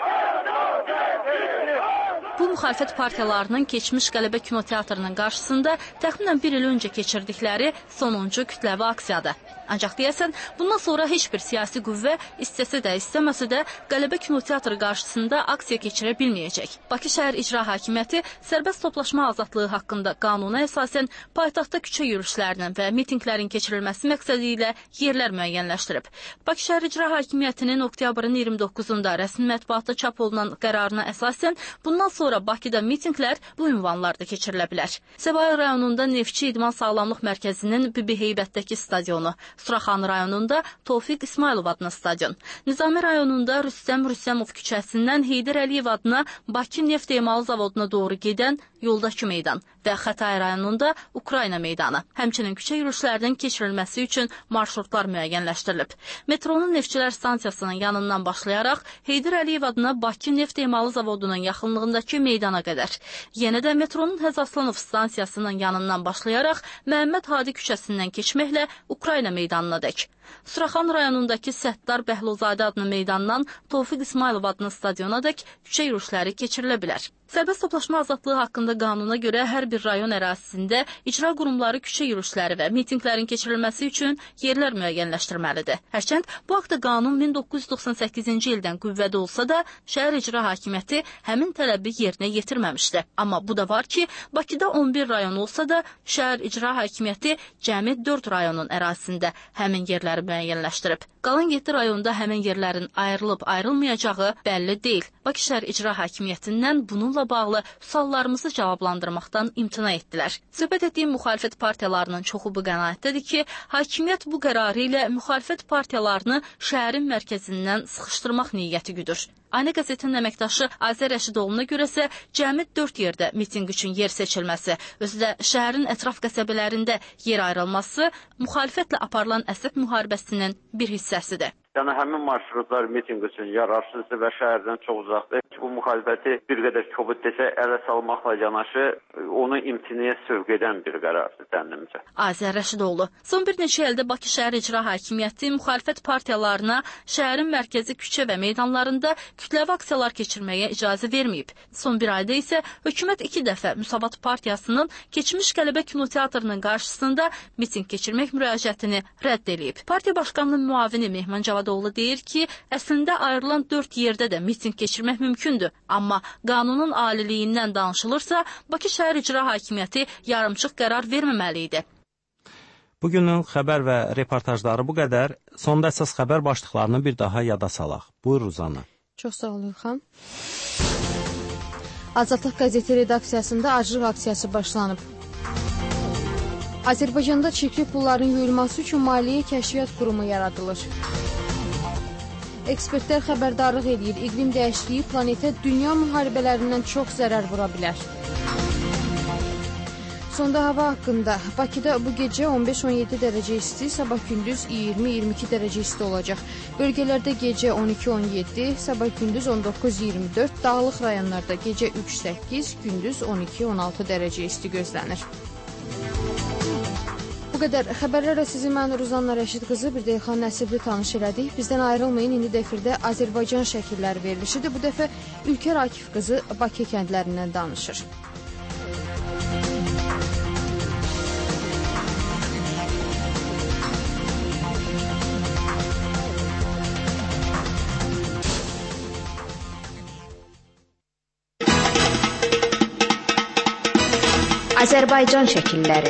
Bu müxalifət partiyalarının keçmiş Qələbə kinoteatrının qarşısında təxminən bir il öncə keçirdikləri sonuncu kütləvi aksiyadır. Ancaq deyəsən, bundan sonra heç bir siyasi qüvvə istəsə də, istəməsə də Qələbə kinoteatrı qarşısında aksiya keçirə bilməyəcək. Bakı şəhər icra hakimiyyəti sərbəst toplaşma azadlığı haqqında qanuna əsasən paytaxtda küçə yürüşlərinin və mitinqlərin keçirilməsi məqsədi ilə yerlər müəyyənləşdirib. Bakı şəhər icra hakimiyyətinin oktyabrın iyirmi doqquzunda rəsmi mətbuatda çap olunan qərarına əsasən bundan sonra Bakıda mitinqlər bu ünvanlarda keçirilə bilər. Səbail rayonunda Neftçi İdman Sağlamlıq Mərkəzinin Bibi Heybətdəki stadionu, Suraxan rayonunda Tofiq İsmailov adına stadion, Nizami rayonunda Rüstəm Rüstəmov küçəsindən Heydər Əliyev adına Bakı Neft Emalı Zavoduna doğru gedən Yoldakı meydan və Xətay rayonunda Ukrayna meydanı. Həmçinin küçə yürüşlərinin keçirilməsi üçün marşrutlar müəyyənləşdirilib. Metronun Neftçilər stansiyasının yanından başlayaraq Heydər Əliyev adına Bakı Neft Emalı Zavodunun yaxınlığındakı meydana qədər. Yenə də metronun Həzaslanov stansiyasının yanından başlayaraq Məhəmməd Hadi küçəsindən keçməklə Ukrayna meydanına dək. Suraxan rayonundakı Səttar Bəhlozadə adlı meydandan Tofiq İsmailov adlı stadiona dək küçə yürüşləri keçirilə bilər. Sərbəst toplaşma azadlığı haqqında qanuna görə hər bir rayon ərazisində icra qurumları küçə yürüşləri və mitinqlərin keçirilməsi üçün yerlər müəyyənləşdirməlidir. Hərçənd bu haqda qanun min doqquz yüz doxsan səkkizinci ildən qüvvədə olsa da, şəhər icra hakimiyyəti həmin tələbi yerinə yetirməmişdi. Amma bu da var ki, Bakıda on bir rayon olsa da, şəhər icra hakimiyyəti cəmi dörd rayonun ərazisində həmin yerləri müəyyənləşdirib. Qalan yeddi rayonda həmin yerlərin ayrılıb-ayrılmayacağı bəlli deyil. Bakı şəhər icra hakimiyyətindən bununla bağlı suallarımızı cavablandırmaqdan imtina etdilər. Söhbət etdiyim müxalifət partiyalarının çoxu bu qənaətdədir ki, hakimiyyət bu qərarı ilə müxalifət partiyalarını şəhərin mərkəzindən sıxışdırmaq niyyəti güdür. Aynı qəzetin əməkdaşı Azər Rəşidoğlu'na görəsə cəmi dörd yerdə mitinq üçün yer seçilməsi, özü də şəhərin ətraf qəsəbələrində yer ayrılması müxalifətlə aparılan əsəb müharibəsinin bir hissəsidir. Yəni həmin marşrutlar mitinq üçün yararsızdır və şəhərdən çox uzaqdır. Bu müxalibəti bir qədər kobud desə ələ salmaqla yanaşı onu imtinaya sövq edən bir qərardır tənnimcə. Azər Rəşidoğlu, son bir neçə ildə Bakı şəhər icra hakimiyyəti müxalifət partiyalarına şəhərin mərkəzi küçə və meydanlarında kütləvi aksiyalar keçirməyə icazə verməyib. Son bir ayda isə hökumət iki dəfə Müsavat partiyasının keçmiş Qələbə kinoteatrının qarşısında mitinq keçirmək müraciətini rədd edib. Partiya başqanının müavini Mehman Cavadoğlu deyir ki, əslində ayrılan dörd yerdə də mitinq keçirmək mümkündür. Amma qanunun aliliyindən danışılırsa, Bakı şəhər icra hakimiyyəti yarımçıq qərar verməməli idi. Bugünün xəbər və reportajları bu qədər. Sonda əsas xəbər başlıqlarını bir daha yada salaq. Buyur Ruzanna. Çox sağ ol İlxan. Azadlıq qəzeti redaksiyasında aclıq aksiyası başlanıb. Azərbaycanda çirkli pulların yuyulması üçün Maliyyə Kəşfiyyat Qurumu yaradılır. Ekspertlər xəbərdarlıq edir, iqlim dəyişikliyi planetə dünya müharibələrindən çox zərər vura bilər. Sonda hava haqqında. Bakıda bu gecə on beş on yeddi dərəcə isti, sabah gündüz iyirmi iyirmi iki dərəcə isti olacaq. Bölgələrdə gecə on iki on yeddi, sabah gündüz on doqquz iyirmi dörd, dağlıq rayonlarda gecə üç səkkiz, gündüz on iki on altı dərəcə isti gözlənir. Bu qədər xəbərlərlə sizi mən Ruzanna Rəşid qızı, bir də İlxan Nəsibli tanış elədik. Bizdən ayrılmayın, indi də efirdə Azərbaycan şəkilləri verilişidir. Bu dəfə Ülkər Akif qızı Bakı kəndlərindən danışır. Azərbaycan şəkilləri.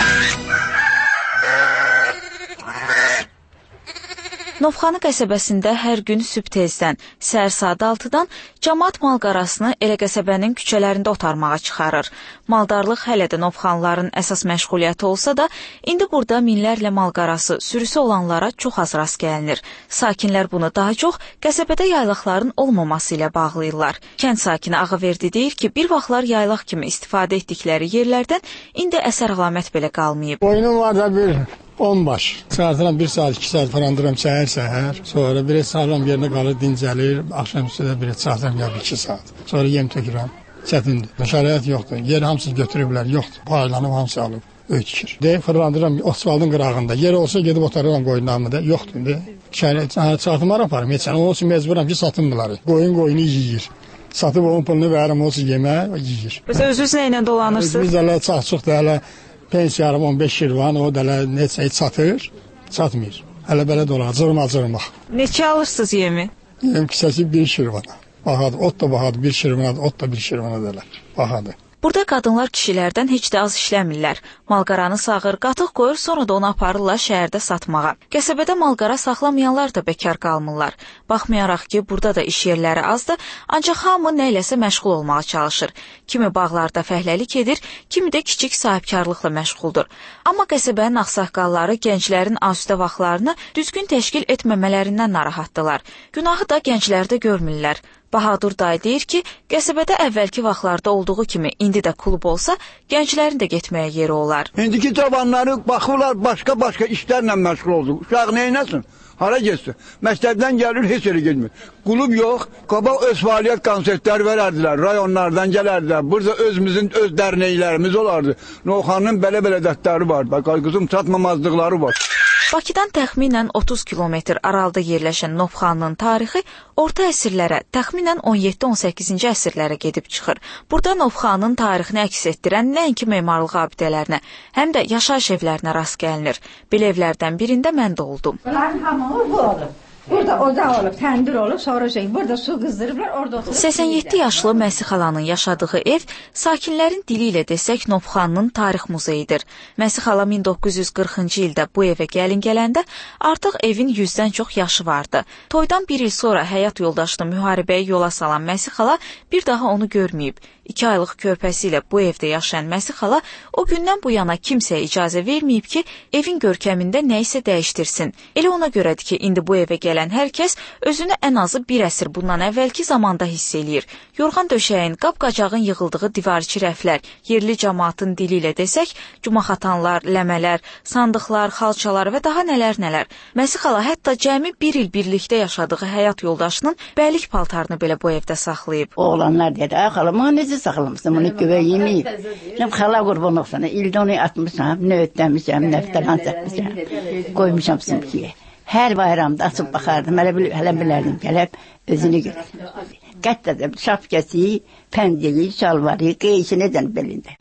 Novxanı qəsəbəsində hər gün sübh tezdən, səhər saat altıdan cəmaət malqarasını elə qəsəbənin küçələrində otarmağa çıxarır. Maldarlıq hələ də Novxanlıların əsas məşğuliyyəti olsa da, indi burada minlərlə malqarası sürüsü olanlara çox az rast gəlinir. Sakinlər bunu daha çox qəsəbədə yaylaqların olmaması ilə bağlayırlar. Kənd sakini Ağaverdi deyir ki, bir vaxtlar yaylaq kimi istifadə etdikləri yerlərdən indi əsər əlamət belə qalmayıb. Oyunum var da bir on baş. Çıxartıram bir saat, iki saat farandıram səhər-səhər. Sonra bir sağlam yerine qalır, dincəlir. Axşam üstü də bir çıxartıram ya bir iki saat. Sonra yem tökürəm. Çətindir. Şərait yoxdur. Yer hamısını götürüblər. Yoxdur. Paylanıb hamısı alıb. Öykür. Deyib fırlandıram asfaltın qırağında. Yer olsa gedib otarıram qoyunlarını da. Yoxdur. De. Şərait çatımlar aparım. Heç onun üçün mecburam ki, satım bunları. Qoyun qoyunu yiyir. Satıb onun pulunu verim olsun yemək, yiyir. Bəs özünüz nə ilə dolanırsınız? Biz də çox-çox da hələ pensiyarım on beş şirvan, o da neçə satır, satmır. Hələ belə dolar, cırma-cırmaq. Neçə alırsınız yemi? Yem kisəsi bir şirvana. Bahadır, ot da bahadır, bir şirvanadır, ot da bir şirvana deyilər. Bahadır. Burada qadınlar kişilərdən heç də az işləmirlər. Malqaranı sağır, qatıq qoyur, sonra da onu aparırlar şəhərdə satmağa. Qəsəbədə malqara saxlamayanlar da bekar qalmırlar. Baxmayaraq ki, burada da iş yerləri azdır, ancaq hamı nə iləsə məşğul olmağa çalışır. Kimi bağlarda fəhləlik edir, kimi də kiçik sahibkarlıqla məşğuldur. Amma qəsəbənin ağsaqqalları gənclərin asudə vaxtlarını düzgün təşkil etməmələrindən narahatdılar. Günahı da gənclərdə görmürlər. Bahadur dayı deyir ki, qəsəbədə əvvəlki vaxtlarda olduğu kimi indi də klub olsa, gənclərin də getməyə yeri olar. İndiki cavanları baxırlar, başqa-başqa işlərlə məşğul oldu. Uşaq neynəsin? Hara getsin? Məktəbdən gəlir, heç yeri getmir. Klub yox, qabaq öz fəaliyyət konsertləri verərdilər, rayonlardan gələrdilər. Burada özümüzün öz dərnəklərimiz olardı. Novxanın belə-belə dərdləri var, bax, qızım çatmamazlıqları var. Bakıdan təxminən otuz kilometr aralıda yerləşən Novxanının tarixi orta əsrlərə, təxminən on yeddi on səkkizinci əsrlərə gedib çıxır. Burada Novxanının tarixini əks etdirən nəinki memarlıq abidələrinə, həm də yaşayış evlərinə rast gəlinir. Belə evlərdən birində mən də oldum. Bunların hamısı bu olub. Burada ocaq olub, təndir olub, sonra şey, burada su qızdırıblar, orada oturub. səksən yeddi yaşlı Məsih xalanın yaşadığı ev sakinlərin dili ilə desək Novxanının tarix muzeyidir. Məsih xala min doqquz yüz qırxıncı ildə bu evə gəlin gələndə artıq evin yüzdən çox yaşı vardı. Toydan bir il sonra həyat yoldaşını müharibəyə yola salan Məsih xala bir daha onu görməyib. İki aylıq körpəsi ilə bu evdə yaşayan Məsih xala o gündən bu yana kimsəyə icazə verməyib ki, evin görkəmində nə isə dəyişdirsin. Elə ona görədir ki, indi bu evə gələn hər kəs özünü ən azı bir əsr bundan əvvəlki zamanda hiss eləyir. Yorğan döşəyin, qab-qacağın yığıldığı divarçı rəflər, yerli cəmaatın dili ilə desək, cumaxatanlar, ləmələr, sandıqlar, xalçalar və daha nələr-nələr. Məsih xala hətta cəmi bir il birlikdə yaşadığı həyat yoldaşının bəylik paltarını belə bu evdə saxlayıb. Oğlanlar dedi, ay xala, mənə necə saxlamışsın, bunu güvə yeməyib. Şimdi xala qurban olsana, ildə onu atmışam, nöğütlənmişəm, nəftəlan çəkmişəm, qoymuşam simkiyə. Hər bayramda açıb baxardım, hələ, bil hələ bilərdim, gəlib özünü görür. Qəttədə şapkəsi, pəncəyi, şalvarı, qeyşi nədən belində.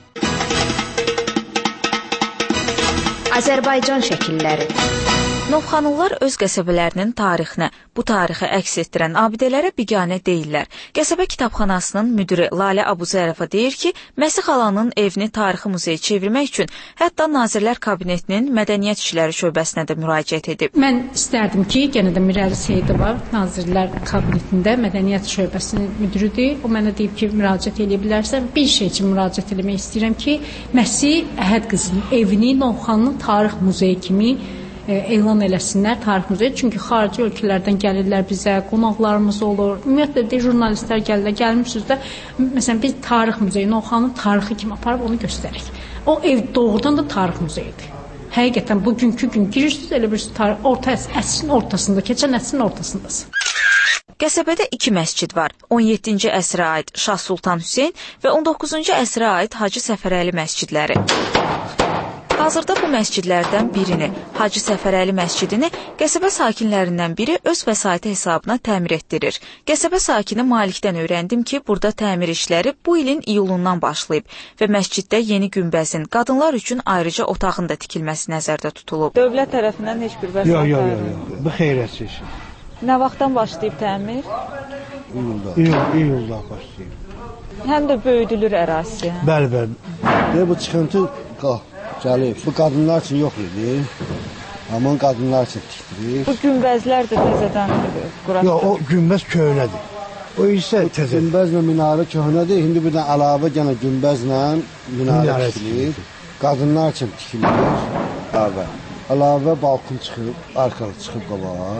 Azərbaycan şəkilləri. Novxanlılar öz qəsəbələrinin tarixinə, bu tarixi əks etdirən abidələrə biganə deyirlər. Qəsəbə kitabxanasının müdiri Lalə Abuzərəfə deyir ki, Məsih xalanın evini tarixi muzeyə çevirmək üçün hətta Nazirlər Kabinetinin Mədəniyyət İşləri şöbəsinə də müraciət edib. Mən istərdim ki, yenə də Mirəli Seyidova Nazirlər Kabinetində Mədəniyyət şöbəsinin müdiridir. O mənə deyib ki, müraciət edə bilərsən. Bir şey üçün müraciət etmək istəyirəm ki, Məsih Əhəd qızının evini Novxanının tarix muzeyi kimi elan eləsinlər tarix muzeyi. Çünki xarici ölkələrdən gəlirlər bizə, qonaqlarımız olur. Ümumiyyətlə də jurnalistlər gəlirlər, gəlmişsiniz də, məsələn biz tarix muzeyi, Novxanın tarixi kimi aparıb onu göstərik. O ev doğrudan da tarix muzeyidir. Həqiqətən bugünkü gün girirsiniz, elə bir tarix, orta əsrin ortasında, keçən əsrin ortasındasınız. Qəsəbədə iki məscid var. on yeddinci əsrə aid Şah Sultan Hüseyn və on doqquzuncu əsrə aid Hacı Səfərəli məscidləri. Hazırda bu məscidlərdən birini, Hacı Səfərəli məscidini qəsəbə sakinlərindən biri öz vəsaiti hesabına təmir etdirir. Qəsəbə sakini Malikdən öyrəndim ki, burada təmir işləri bu ilin iyulundan başlayıb və məsciddə yeni günbəzin, qadınlar üçün ayrıca otağın da tikilməsi nəzərdə tutulub. Dövlət tərəfindən heç bir vəsait yox, yox, yox, bu xeyriyyətçi iş. Nə vaxtdan başlayıb təmir? İyulda. İyul, iyuldan başlayıb. Həm də böyüdülür ərazisi. Bəli, bəli. Və bu çıxıntı gəlib. Bu qadınlar üçün yox idi. Amma qadınlar üçün tikdirir. Bu günbəzlər də təzədən quraq. Yox, o günbəz köhnədir. O isə təzə. Günbəzlə minarə köhnədir. İndi bir də əlavə yenə günbəzlə minarə tikilir. Qadınlar üçün tikilir. Əlavə. Əlavə balkon çıxıb, arxalı çıxıb qabağa.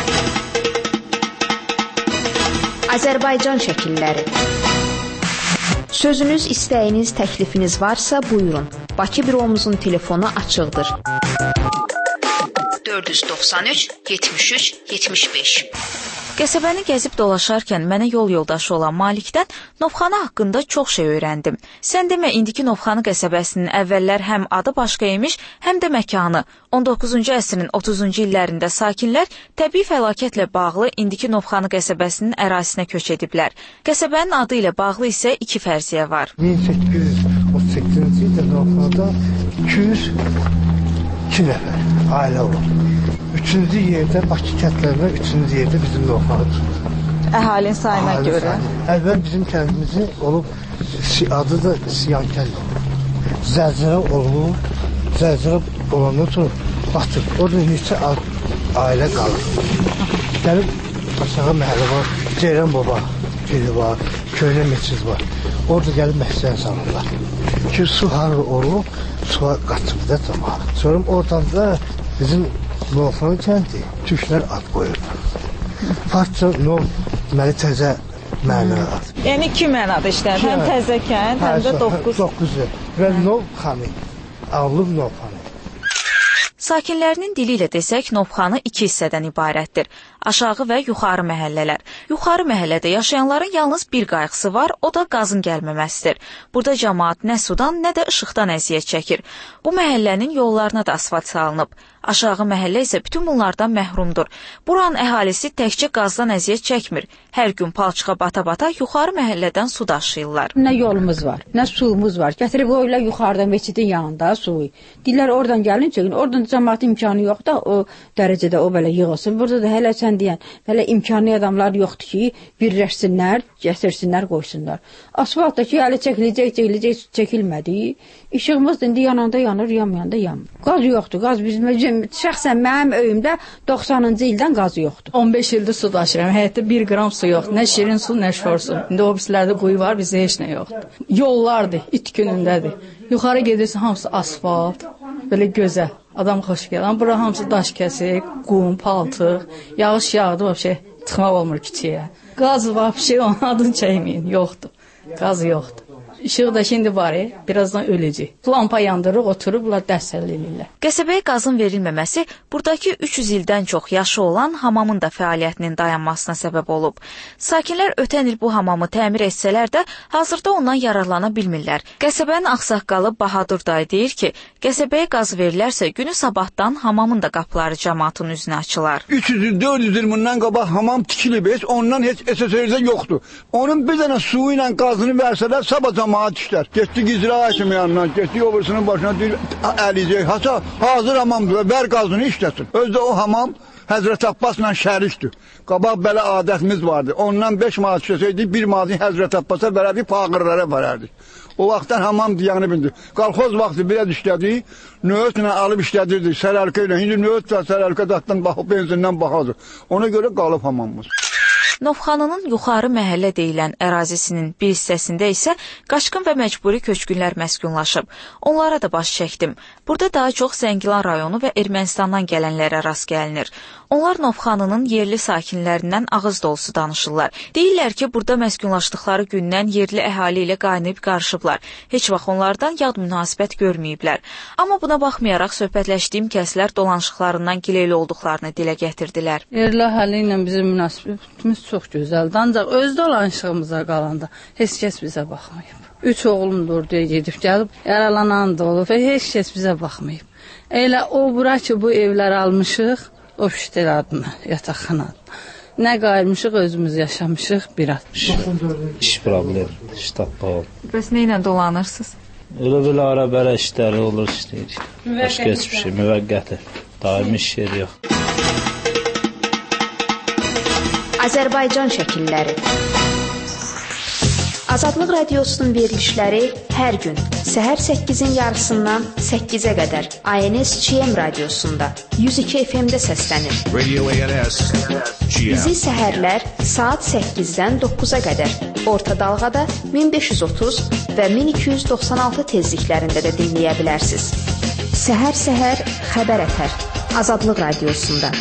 Azərbaycan şəkilləri. Sözünüz, istəyiniz, təklifiniz varsa buyurun. Bakı büromuzun telefonu açıqdır. dörd yüz doxsan üç yetmiş üç yetmiş beş. Qəsəbəni gəzib dolaşarkən mənə yol yoldaşı olan Malikdən Novxanı haqqında çox şey öyrəndim. Sən demə, indiki Novxanı qəsəbəsinin əvvəllər həm adı başqa imiş, həm də məkanı. on doqquzuncu əsrin otuzuncu illərində sakinlər təbii fəlakətlə bağlı indiki Novxanı qəsəbəsinin ərazisinə köç ediblər. Qəsəbənin adı ilə bağlı isə iki fərziyyə var. min səkkiz yüz otuz səkkizінші ildə Novxanıda iki yüz iki nəfər ailə olub. Üçüncü yerdə Bakı kəndlərindən üçüncü yerdə bizim Novxanıdır. Əhalinin sayına Əhalin görə. Sayına. Əvvəl bizim kəndimizin olub, adı da Siyankəl olub. Zəlzələ olub, zəlzələ olandan sonra batıb. Orada neçə ailə qalır. Gəlib aşağı məhəllə var, Ceyran Baba evi var, köhnə meçid var. Orada gəlib məsələn salırlar. Ki, su harı olub, suya qaçıb da camaat. Sonra oradan da bizim Novxanı kəndi türklər ad qoyur. Parça Nov, deməli təzə mənə ad. Yəni iki mənada işlər, həm təzə kənd, həm də doqquz. Doqquzdur və Novxanı, Avlub Novxanı. Sakinlərinin dili ilə desək, Novxanı iki hissədən ibarətdir. Aşağı və yuxarı məhəllələr. Yuxarı məhəllədə yaşayanların yalnız bir qayğısı var, o da qazın gəlməməsidir. Burada cəmaat nə sudan, nə də işıqdan əziyyət çəkir. Bu məhəllənin yollarına da asfalt salınıb. Aşağı məhəllə isə bütün bunlardan məhrumdur. Buranın əhalisi təkcə qazdan əziyyət çəkmir. Hər gün palçığa bata-bata yuxarı məhəllədən su daşıyırlar. Nə yolumuz var, nə suyumuz var. Gətirib qoyurlar yuxarıda meçidin yanında suyu. Deyirlər oradan gəlin çəkin. Oradan cəmaat imkanı yox da o dərəcədə o belə yığılsın. Burada da hələ sən deyən, hələ imkanlı adamlar yoxdur ki, birləşsinlər, gətirsinlər, qoysunlar. Asfalt da ki, hələ çəkiləcək, çəkiləcək, çəkilmədi. İşığımız da indi yananda yanır, yanmayanda yanmır. Qaz yoxdur, qaz bizim şəxsən mənim öyümdə doxsanıncı ildən qazı yoxdur. on beş ildir su daşıyıram. Həyətdə bir qram su yoxdur. Nə şirin su, nə şor su. İndi o birislərdə quyu var, bizdə heç nə yoxdur. Yollardır, it günündədir. Yuxarı gedirsə hamısı asfalt, belə gözəl. Adam xoş gələn. Bura hamısı daş kəsik, qum, paltıq. Yağış yağdı, vəbşə çıxmaq olmur küçəyə. Qaz vəbşə onun adını çəkməyin, yoxdur. Qaz yoxdur. İşıq da şimdi var, birazdan öləcək. Lampa yandırıq, oturublar, dərsəl edirlər. Qəsəbəyə qazın verilməməsi buradakı üç yüz ildən çox yaşı olan hamamın da fəaliyyətinin dayanmasına səbəb olub. Sakinlər ötən il bu hamamı təmir etsələr də hazırda ondan yararlana bilmirlər. Qəsəbənin ağsaqqalı Bahadur dayı deyir ki, qəsəbəyə qaz verilərsə günü sabahdan hamamın da qapıları cəmaatın üzünə açılar. üç yüz dörd yüz il bundan qabaq hamam tikilib, heç ondan heç S S R-də yoxdur. Onun bir dənə suyu ilə qazını versələr sabah cəmaat işlər. Getdik icra hakimi yanına, getdik obursunun başına deyir, əliyəcək. Haça hazır hamamdır, ver qazını işləsin. Özdə o hamam Həzrət Abbasla şərikdir. Qabaq belə adətimiz vardı. Ondan beş manat işləsəydik, bir manatı Həzrət Abbasa verərdik, fağırlara verərdik. O vaxtdan hamam diyanı bindir. Qalxoz vaxtı biraz işlədik, nöğütlə alıb işlədirdik, sərəlkə ilə. İndi nöğüt və sərəlkə datdan baxıb, benzindən baxadır. Ona görə qalıb hamamımız. Novxanının yuxarı məhəllə deyilən ərazisinin bir hissəsində isə qaçqın və məcburi köçkünlər məskunlaşıb. Onlara da baş çəkdim. Burada daha çox Zəngilan rayonu və Ermənistandan gələnlərə rast gəlinir. Onlar Novxanının yerli sakinlərindən ağız dolusu danışırlar. Deyirlər ki, burada məskunlaşdıqları gündən yerli əhali ilə qaynayıb qarışıblar. Heç vaxt onlardan yad münasibət görməyiblər. Amma buna baxmayaraq söhbətləşdiyim kəslər dolanışıqlarından gileyli olduqlarını dilə gətirdilər. Yerli əhali ilə bizim münasibətimiz çox gözəldir. Ancaq öz dolanışığımıza qalanda heç kəs bizə baxmayıb. Üç oğlum da oraya gedib gəlib, yaralanan da olub və heç kəs bizə baxmayıb. Elə o bura ki, bu evlər almışıq, o şütər adına, yataqxana adına. Nə qayırmışıq, özümüz yaşamışıq, bir atmışıq. İş problem, ştab bağlı. Bəs nə ilə dolanırsınız? Elə belə ara-bəra işləri olur, işləyirik. Başqa heç bir şey, müvəqqəti. Daimi iş yeri yox. Azərbaycan şəkilləri. Azadlıq Radiosunun verilişləri hər gün səhər səkkizin yarısından səkkizə qədər A N S G M radiosunda yüz iki F M-də səslənir. Radio A N S G M. Bizi səhərlər saat səkkizdən doqquza qədər orta dalğada min beş yüz otuz və min iki yüz doxsan altı tezliklərində də dinləyə bilərsiniz. Səhər-səhər xəbər ətər Azadlıq Radiosunda.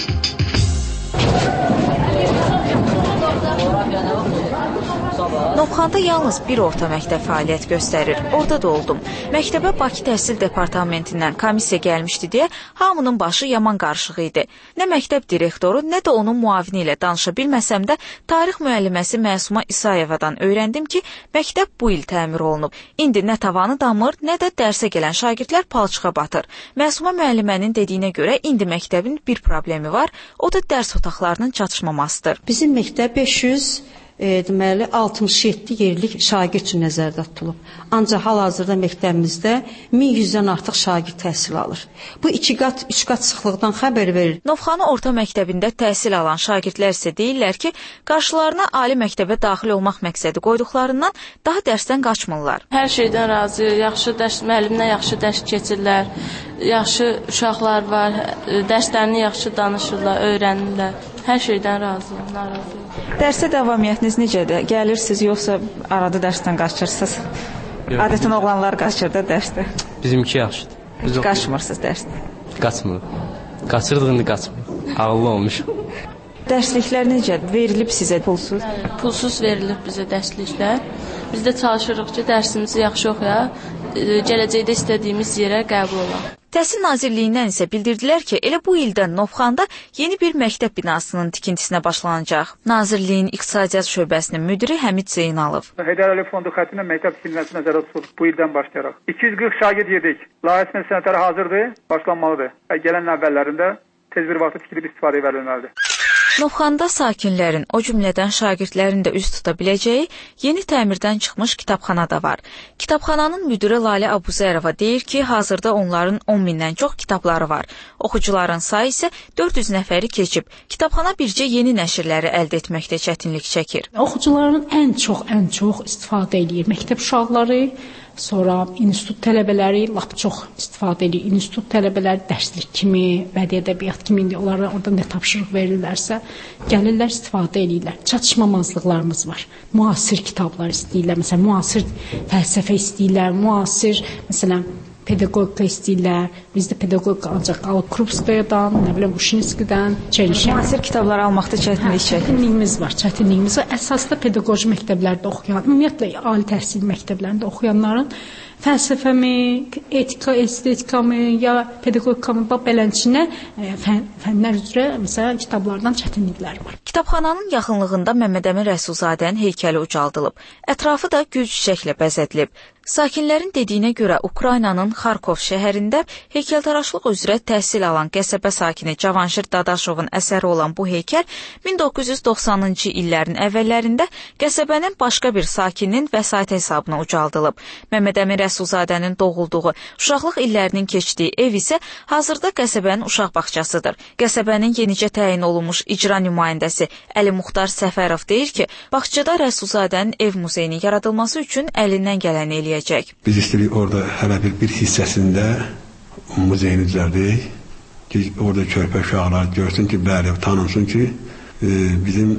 Novxanda yalnız bir orta məktəb fəaliyyət göstərir. Orada da oldum. Məktəbə Bakı Təhsil Departamentindən komissiya gəlmişdi deyə hamının başı yaman qarışıq idi. Nə məktəb direktoru, nə də onun müavini ilə danışa bilməsəm də tarix müəlliməsi Məsuma İsayevadan öyrəndim ki, məktəb bu il təmir olunub. İndi nə tavanı damır, nə də dərsə gələn şagirdlər palçığa batır. Məsuma müəllimənin dediyinə görə indi məktəbin bir problemi var, o da dərs otaqlarının çatışmamasıdır. Bizim məktəb beş yüz E, deməli altmış yeddi yerlik şagird üçün nəzərdə tutulub. Ancaq hal-hazırda məktəbimizdə min yüzdən artıq şagird təhsil alır. Bu iki qat, üç qat sıxlıqdan xəbər verir. Novxanı orta məktəbində təhsil alan şagirdlər isə deyirlər ki, qarşılarına ali məktəbə daxil olmaq məqsədi qoyduqlarından daha dərsdən qaçmırlar. Hər şeydən razı, yaxşı dərs, müəllimlə yaxşı dərs keçirlər, yaxşı uşaqlar var, dərslərini yaxşı danışırlar, öyrənirlər. Hər şeydən razıyam, narazıyam. Dərsə davamiyyətiniz necədir? Gəlirsiniz, yoxsa arada dərsdən qaçırsınız? Adətən oğlanlar qaçır da dərsdə. Bizimki yaxşıdır. Biz qaçmırsınız dərsdə? Qaçmırıq. Qaçırdıq, indi qaçmırıq. Ağıllı olmuşuq. Dərsliklər necədir? Verilib sizə pulsuz? Pulsuz verilib bizə dərsliklər. Biz də çalışırıq ki, dərsimizi yaxşı oxuyaq, gələcəkdə istədiyimiz yerə qəbul olaq. Təhsil Nazirliyindən isə bildirdilər ki, elə bu ildən Novxanda yeni bir məktəb binasının tikintisinə başlanacaq. Nazirliyin İqtisadiyyat şöbəsinin müdiri Həmid Zeynalov. Heydər Əliyev Fondu xətti ilə məktəb tikintisinə nəzərdə tutulub bu ildən başlayaraq. iki yüz qırx şagird yedik. Layihəsinin sənədləri hazırdır, başlanmalıdır. Və gələn əvvəllərində tez bir vaxtda tikilib istifadəyə verilməlidir. Novxanda sakinlərin, o cümlədən şagirdlərin də üz tuta biləcəyi yeni təmirdən çıxmış kitabxana da var. Kitabxananın müdiri Lalə Abuzərova deyir ki, hazırda onların on mindən çox kitabları var. Oxucuların sayı isə dörd yüz nəfəri keçib. Kitabxana bircə yeni nəşrləri əldə etməkdə çətinlik çəkir. Oxucuların ən çox, ən çox istifadə edir məktəb uşaqları, sonra institut tələbələri lap çox istifadə edir. İnstitut tələbələri dərslik kimi, bədii ədəbiyyat kimi indi onlara orada nə tapşırıq verirlərsə, gəlirlər istifadə edirlər. Çatışmamazlıqlarımız var. Müasir kitablar istəyirlər, məsələn, müasir fəlsəfə istəyirlər, müasir, məsələn, pedaqogika istəyirlər. Bizdə pedaqogika ancaq qalıb Krupskayadan, nə bilim, Uşinskidən, Çelişin. Müasir kitablar almaqda çətinlik çəkir. Çətinliyimiz var, çətinliyimiz var. Əsasda pedaqoji məktəblərdə oxuyan, ümumiyyətlə ali təhsil məktəblərində oxuyanların fəlsəfəmi, etika, estetikami ya pedaqogikami belənçinə fən, fənlər üzrə məsələn kitablardan çətinliklər var. Kitabxananın yaxınlığında Məmmədəmin Rəsulzadənin heykəli ucaldılıb. Ətrafı da gül çiçəklə bəzədilib. Sakinlərin dediyinə görə Ukraynanın Xarkov şəhərində heykəltaraşlıq üzrə təhsil alan qəsəbə sakini Cavanşir Dadaşovun əsəri olan bu heykəl min doqquz yüz doxsanıncı illərin əvvəllərində qəsəbənin başqa bir sakininin vəsait hesabına ucaldılıb. Məmmədəmin Rəsulzadənin doğulduğu, uşaqlıq illərinin keçdiyi ev isə hazırda qəsəbənin uşaq bağçasıdır. Qəsəbənin yenicə təyin olunmuş icra nümayəndəsi Əli Muxtar Səfərov deyir ki, bağçada Rəsulzadənin ev muzeyinin yaradılması üçün əlindən gələni eləyəcək. Biz istəyirik orada hələ bir, bir hissəsində muzeyini düzəldək ki, orada körpə uşaqlar görsün ki, bəli, tanınsın ki, e, bizim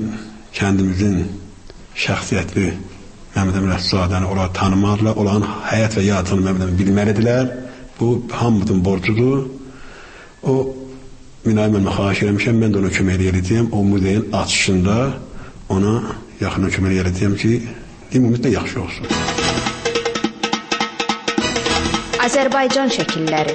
kəndimizin şəxsiyyətli Məhəmməd Əmin Rəsulzadəni onlar tanımalıdırlar, onların həyat və yaradıcılığını Məhəmməd Əmin bilməlidirlər. Bu hamımızın borcudur. O Minay mənə xahiş eləmişəm, mən də ona kömək edəcəyəm. O muzeyin açışında ona yaxından kömək edəcəyəm ki, limumuz da yaxşı olsun. Azərbaycan şəkilləri.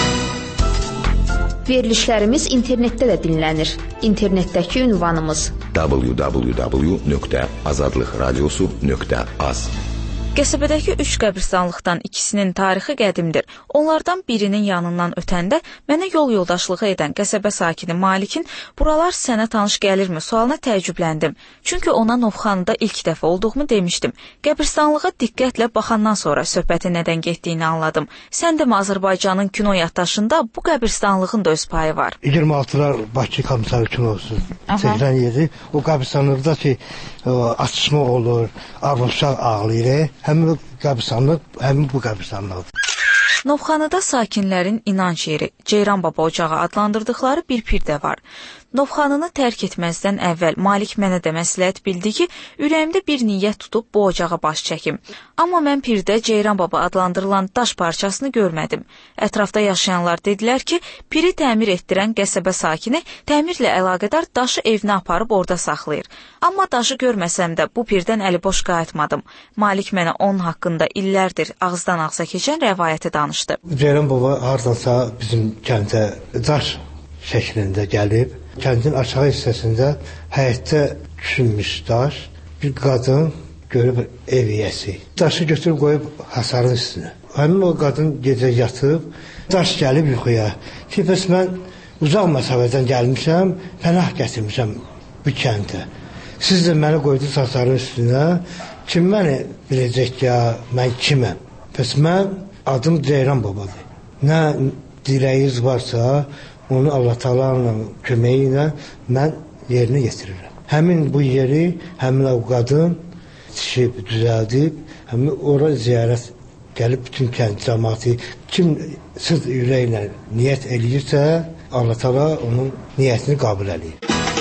Verilişlərimiz internetdə də dinlənir. İnternetdəki ünvanımız w w w nöqtə azadlıq radiosu nöqtə az. Qəsəbədəki üç qəbristanlıqdan ikisinin tarixi qədimdir. Onlardan birinin yanından ötəndə mənə yol yoldaşlığı edən qəsəbə sakini Malikin buralar sənə tanış gəlirmi sualına təəccübləndim. Çünki ona Novxanıda ilk dəfə olduğumu demişdim. Qəbristanlığa diqqətlə baxandan sonra söhbətin nədən getdiyini anladım. Sən də Azərbaycanın kino yaddaşında bu qəbristanlığın da öz payı var. iyirmi altılar Bakı Komissar kinosu çəkilən yeri. O qəbristanlıqda ki açışma olur, arvuşaq ağlayır. Həmin bu qəbristanlıq, həmin bu qəbristanlıqdır. Novxanıda sakinlərin inanc yeri, Ceyran Baba ocağı adlandırdıqları bir pir də var. Novxanını tərk etməzdən əvvəl Malik mənə də məsləhət bildi ki, ürəyimdə bir niyyət tutub bu ocağa baş çəkim. Amma mən pirdə Ceyran Baba adlandırılan daş parçasını görmədim. Ətrafda yaşayanlar dedilər ki, piri təmir etdirən qəsəbə sakini təmirlə əlaqədar daşı evinə aparıb orada saxlayır. Amma daşı görməsəm də bu pirdən əliboş qayıtmadım. Malik mənə onun haqqında illərdir ağızdan ağza keçən rəvayəti danışdı. Ceyran Baba hardansa bizim kəndə daş şəklində gəlib. Kəndin aşağı hissəsində həyətdə düşünmüş daş, bir qadın görüb ev yiyəsi. Daşı götürüb qoyub hasarın üstünə. Həmin o qadın gecə yatıb, daş gəlib yuxuya. Ki, bəs mən uzaq məsafədən gəlmişəm, pənah gətirmişəm bu kəndə. Siz də məni qoydunuz hasarın üstünə. Kim məni biləcək ya, mən kiməm? Bəs mən adım Ceyran Babadır. Nə diləyiniz varsa, onu Allah Taala'nın köməyi ilə mən yerinə yetirirəm. Həmin bu yeri, həmin o qadın tikib, düzəldib, həmin ora ziyarət gəlib bütün kənd cəmaatı kim sırf ürəklə niyyət eləyirsə, Allah Taala onun niyyətini qəbul eləyir.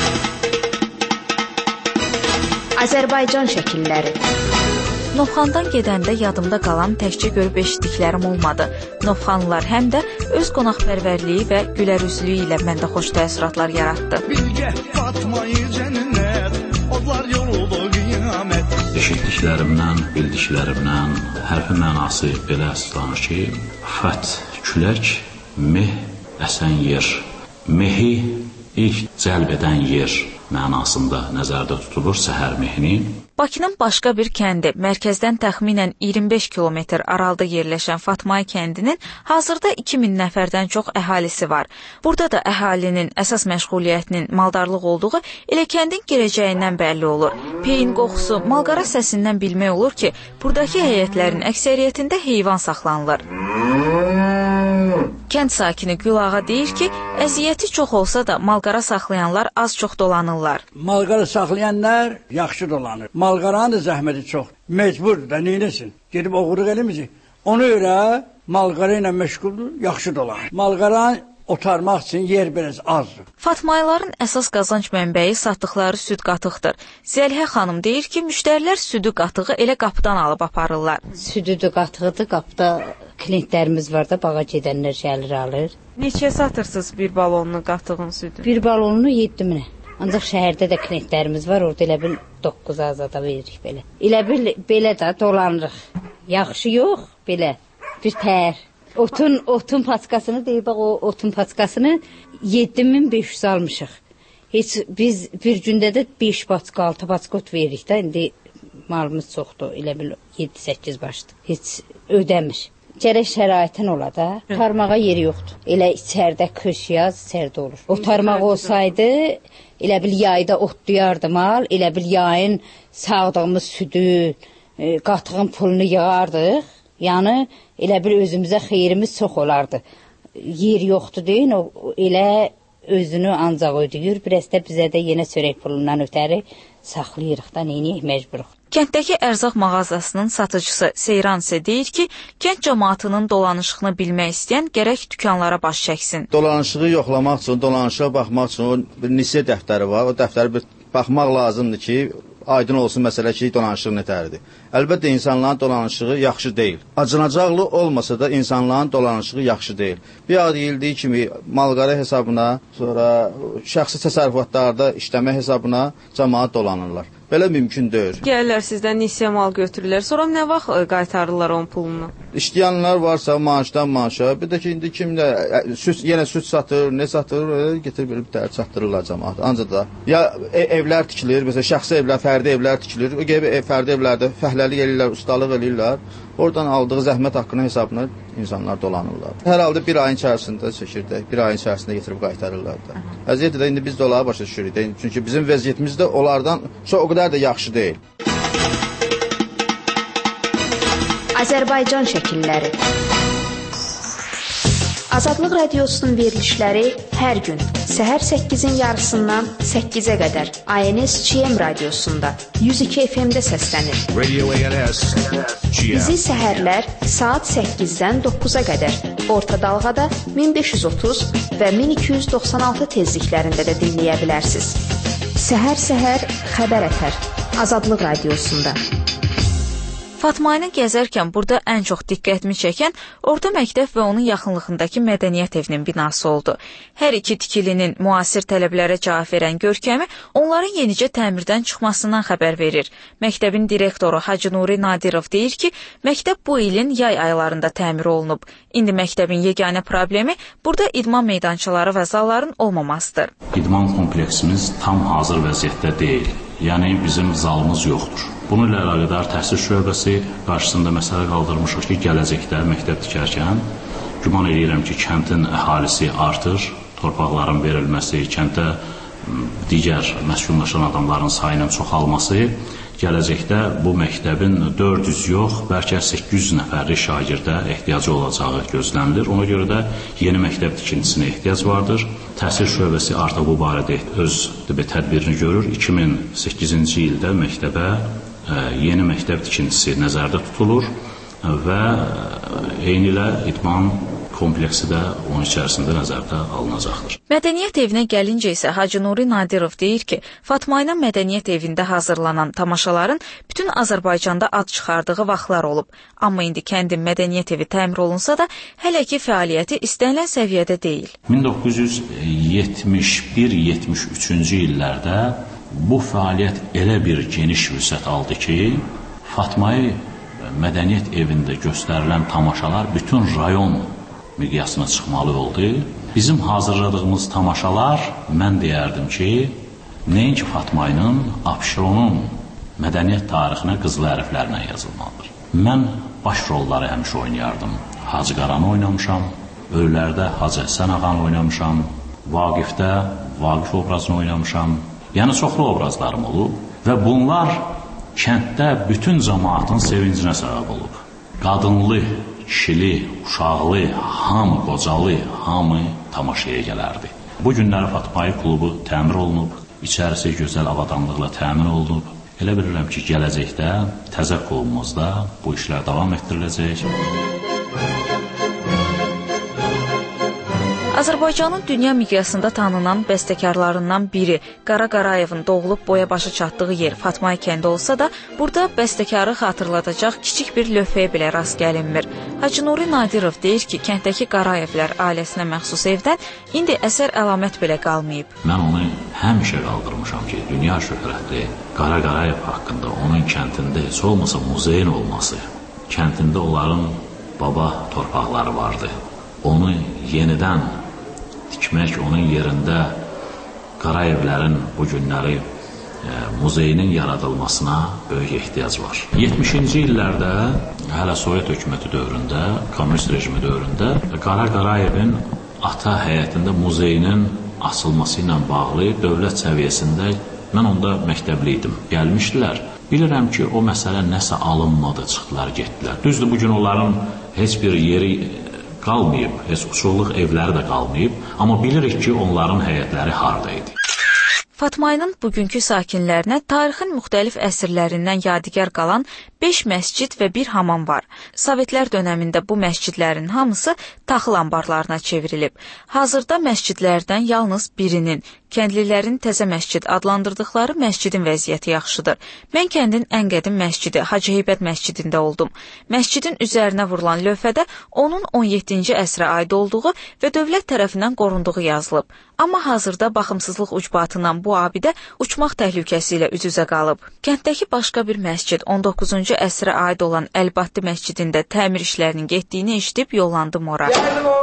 Azərbaycan şəkilləri. Novxandan gedəndə yadımda qalan təkcə görüb eşitdiklərim olmadı. Novxanlılar həm də öz qonaqpərvərliyi və gülərüzlüyü ilə məndə xoş təəssüratlar yaratdı. Bilgə batmayı cənnət, odlar yolunda qiyamət. Eşitdiklərimdən, bildiklərimdən hərfi mənası belə əsaslanır ki, fət, külək, meh, əsən yer, mehi ilk cəlb edən yer mənasında nəzərdə tutulur səhər mehini. Bakının başqa bir kəndi, mərkəzdən təxminən iyirmi beş kilometr aralıda yerləşən Fatmay kəndinin hazırda iki min nəfərdən çox əhalisi var. Burada da əhalinin əsas məşğuliyyətinin maldarlıq olduğu elə kəndin girəcəyindən bəlli olur. Peyin qoxusu, malqara səsindən bilmək olur ki, buradakı heyətlərin əksəriyyətində heyvan saxlanılır. Kənd sakini Gülağa deyir ki, əziyyəti çox olsa da malqara saxlayanlar az-çox dolanırlar. Malqara saxlayanlar yaxşı dolanır. Malqaranın da zəhməti çox. Mecbur da neyləsin? Gedib oğurluq eləməyəcək. Ona görə malqara ilə məşğuldur, yaxşı dolanır. Malqaranı otarmaq üçün yer biraz azdır. Fatmayların əsas qazanc mənbəyi satdıqları süd qatıqdır. Zəlhə xanım deyir ki, müştərilər südü qatığı elə qapıdan alıb aparırlar. Südü qatığıdır, qapıda klientlərimiz var da, bağa gedənlər gəlir alır. Neçəyə satırsınız bir balonlu qatığın südü? Bir balonlu yeddi minə. Ancaq şəhərdə də klientlərimiz var, orada elə bil doqquz azada veririk belə. Elə bil belə də dolanırıq. Yaxşı yox, belə bir tər. Otun, otun paskasını deyib, bax o otun paskasını yeddi min beş yüz almışıq. Heç biz bir gündə də beş paska, altı paska ot veririk də, indi malımız çoxdur, elə bil yeddi səkkiz başdır. Heç ödəmir. Gərək şəraitin ola da, tarmağa yeri yoxdur. Elə içərdə qış yaz içərdə olur. O tarmaq olsaydı, elə bil yayda otlayardı mal, elə bil yayın sağdığımız südü, qatığın pulunu yığardıq. Yəni, elə bil özümüzə xeyrimiz çox olardı. Yer yoxdur deyin, o elə özünü ancaq ödəyir. Biraz da bizə də yenə çörək pulundan ötəri saxlayırıq da, neyini məcburuq. Kənddəki ərzaq mağazasının satıcısı Seyran isə deyir ki, kənd cəmaatının dolanışığını bilmək istəyən gərək dükanlara baş çəksin. Dolanışığı yoxlamaq üçün, dolanışığa baxmaq üçün bir nisə dəftəri var. O dəftəri bir baxmaq lazımdır ki, aydın olsun məsələ ki, dolanışıq nətərdir. Əlbəttə, insanların dolanışığı yaxşı deyil. Acınacaqlı olmasa da insanların dolanışığı yaxşı deyil. Bir ad deyildiyi kimi malqara hesabına, sonra şəxsi təsərrüfatlarda işləmə hesabına cəmaat dolanırlar. Belə mümkün deyil. Gəlirlər sizdən nisiyə mal götürürlər, sonra nə vaxt qaytarırlar onun pulunu? İşləyənlər varsa maaşdan maaşa, bir də ki, indi kimdə süt, yenə süt satır, nə satır, getirib bir təhər çatdırırlar cəmaat. Ancaq da, ya evlər tikilir, məsələn, şəxsi evlər, fərdi evlər tikilir, o gibi ev, fərdi evlərdə fəhləlik eləyirlər, ustalıq eləyirlər, oradan aldığı zəhmət haqqının hesabına insanlar dolanırlar. Hər halda bir ayın içərisində çəkirdə, bir ayın içərisində getirib qaytarırlar da. Vəziyyətdə indi biz də onlara başa düşürük, çünki bizim vəziyyətimiz də onlardan çox o qədər də yaxşı deyil. Azərbaycan şəkilləri. Azadlıq Radiosunun verilişləri hər gün səhər səkkizin yarısından səkkizə qədər A N S G M radiosunda yüz iki F M-də səslənir. Radio A N S G M. Bizi səhərlər saat səkkizdən doqquza qədər orta dalğada min beş yüz otuz və min iki yüz doxsan altı tezliklərində də dinləyə bilərsiniz. Səhər-səhər xəbər ətər Azadlıq Radiosunda. Fatma ilə gəzərkən burada ən çox diqqətimi çəkən orta məktəb və onun yaxınlığındakı mədəniyyət evinin binası oldu. Hər iki tikilinin müasir tələblərə cavab verən görkəmi onların yenicə təmirdən çıxmasından xəbər verir. Məktəbin direktoru Hacı Nuri Nadirov deyir ki, məktəb bu ilin yay aylarında təmir olunub. İndi məktəbin yeganə problemi burada idman meydançaları və zalların olmamasıdır. İdman kompleksimiz tam hazır vəziyyətdə deyil. Yəni bizim zalımız yoxdur. Bununla əlaqədar təhsil şöbəsi qarşısında məsələ qaldırmışıq ki, gələcəkdə məktəb tikərkən güman edirəm ki, kəndin əhalisi artır, torpaqların verilməsi, kənddə digər məskunlaşan adamların sayının çoxalması gələcəkdə bu məktəbin dörd yüz yox, bəlkə səkkiz yüz nəfərlik şagirdə ehtiyacı olacağı gözlənilir. Ona görə də yeni məktəb tikintisinə ehtiyac vardır. Təhsil şöbəsi artıq bu barədə öz tədbirini görür. iki min səkkizinci ildə məktəbə yeni məktəb tikintisi nəzərdə tutulur və eyni ilə idman kompleksi də onun içərisində nəzərdə alınacaqdır. Mədəniyyət evinə gəlincə isə Hacı Nuri Nadirov deyir ki, Fatma ilə mədəniyyət evində hazırlanan tamaşaların bütün Azərbaycanda ad çıxardığı vaxtlar olub. Amma indi kəndin mədəniyyət evi təmir olunsa da, hələ ki fəaliyyəti istənilən səviyyədə deyil. min doqquz yüz yetmiş bir yetmiş üçüncü illərdə bu fəaliyyət elə bir geniş vüsət aldı ki, Fatma'yı mədəniyyət evində göstərilən tamaşalar bütün rayon miqyasına çıxmalı oldu. Bizim hazırladığımız tamaşalar, mən deyərdim ki, nəinki Fatma'nın, Abşeronun mədəniyyət tarixinə qızıl hərflərlə yazılmalıdır. Mən baş rolları həmişə oynayardım. Hacı Qaranı oynamışam, Ölülərdə Hacı Həsən ağanı oynamışam, Vaqifdə Vaqif obrazını oynamışam. Yəni çoxlu obrazlarım olub və bunlar kənddə bütün cəmaatın sevincinə səbəb olub. Qadınlı, kişili, uşaqlı, hamı qocalı, hamı tamaşaya gələrdi. Bu günlər Fatma'yı klubu təmir olunub, içərisi gözəl avadanlıqla təmin olunub. Elə bilirəm ki, gələcəkdə təzə klubumuzda bu işlər davam etdiriləcək. Azərbaycanın dünya miqyasında tanınan bəstəkarlarından biri Qara Qarayevin doğulub boya başı çatdığı yer Fatma kəndi olsa da, burada bəstəkarı xatırladacaq kiçik bir lövhəyə belə rast gəlinmir. Hacı Nuri Nadirov deyir ki, kənddəki Qarayevlər ailəsinə məxsus evdən indi əsər əlamət belə qalmayıb. Mən onu həmişə qaldırmışam ki, dünya şöhrətli Qara Qarayev haqqında onun kəndində heç olmasa muzeyin olması, kəndində onların baba torpaqları vardı. Onu yenidən tikmək, onun yerində Qarayevlərin bu günləri e, muzeyinin yaradılmasına böyük ehtiyac var. yetmişinci illərdə, hələ Sovet hökuməti dövründə, kommunist rejimi dövründə Qara Qarayevin ata həyətində muzeyinin açılması ilə bağlı dövlət səviyyəsində mən onda məktəbli idim. Gəlmişdilər. Bilirəm ki, o məsələ nəsə alınmadı, çıxdılar, getdilər. Düzdür, bugün onların heç bir yeri qalmayıb, heç uçurluq evləri də qalmayıb, amma bilirik ki, onların həyətləri harda idi. Fatma'nın bugünkü sakinlərinə tarixin müxtəlif əsrlərindən yadigar qalan beş məscid və bir hamam var. Sovetlər dönəmində bu məscidlərin hamısı taxıl anbarlarına çevrilib. Hazırda məscidlərdən yalnız birinin, kəndlilərin təzə məscid adlandırdıqları məscidin vəziyyəti yaxşıdır. Mən kəndin ən qədim məscidi Hacı Heybət məscidində oldum. Məscidin üzərinə vurulan lövhədə onun on yeddinci əsrə aid olduğu və dövlət tərəfindən qorunduğu yazılıb. Amma hazırda baxımsızlıq ucbatından bu abidə uçmaq təhlükəsi ilə üz-üzə qalıb. Kənddəki başqa bir məscid on doqquzuncu əsrə aid olan Əlbahdi məscidində təmir işlərinin getdiyini eşidib yollandım ora.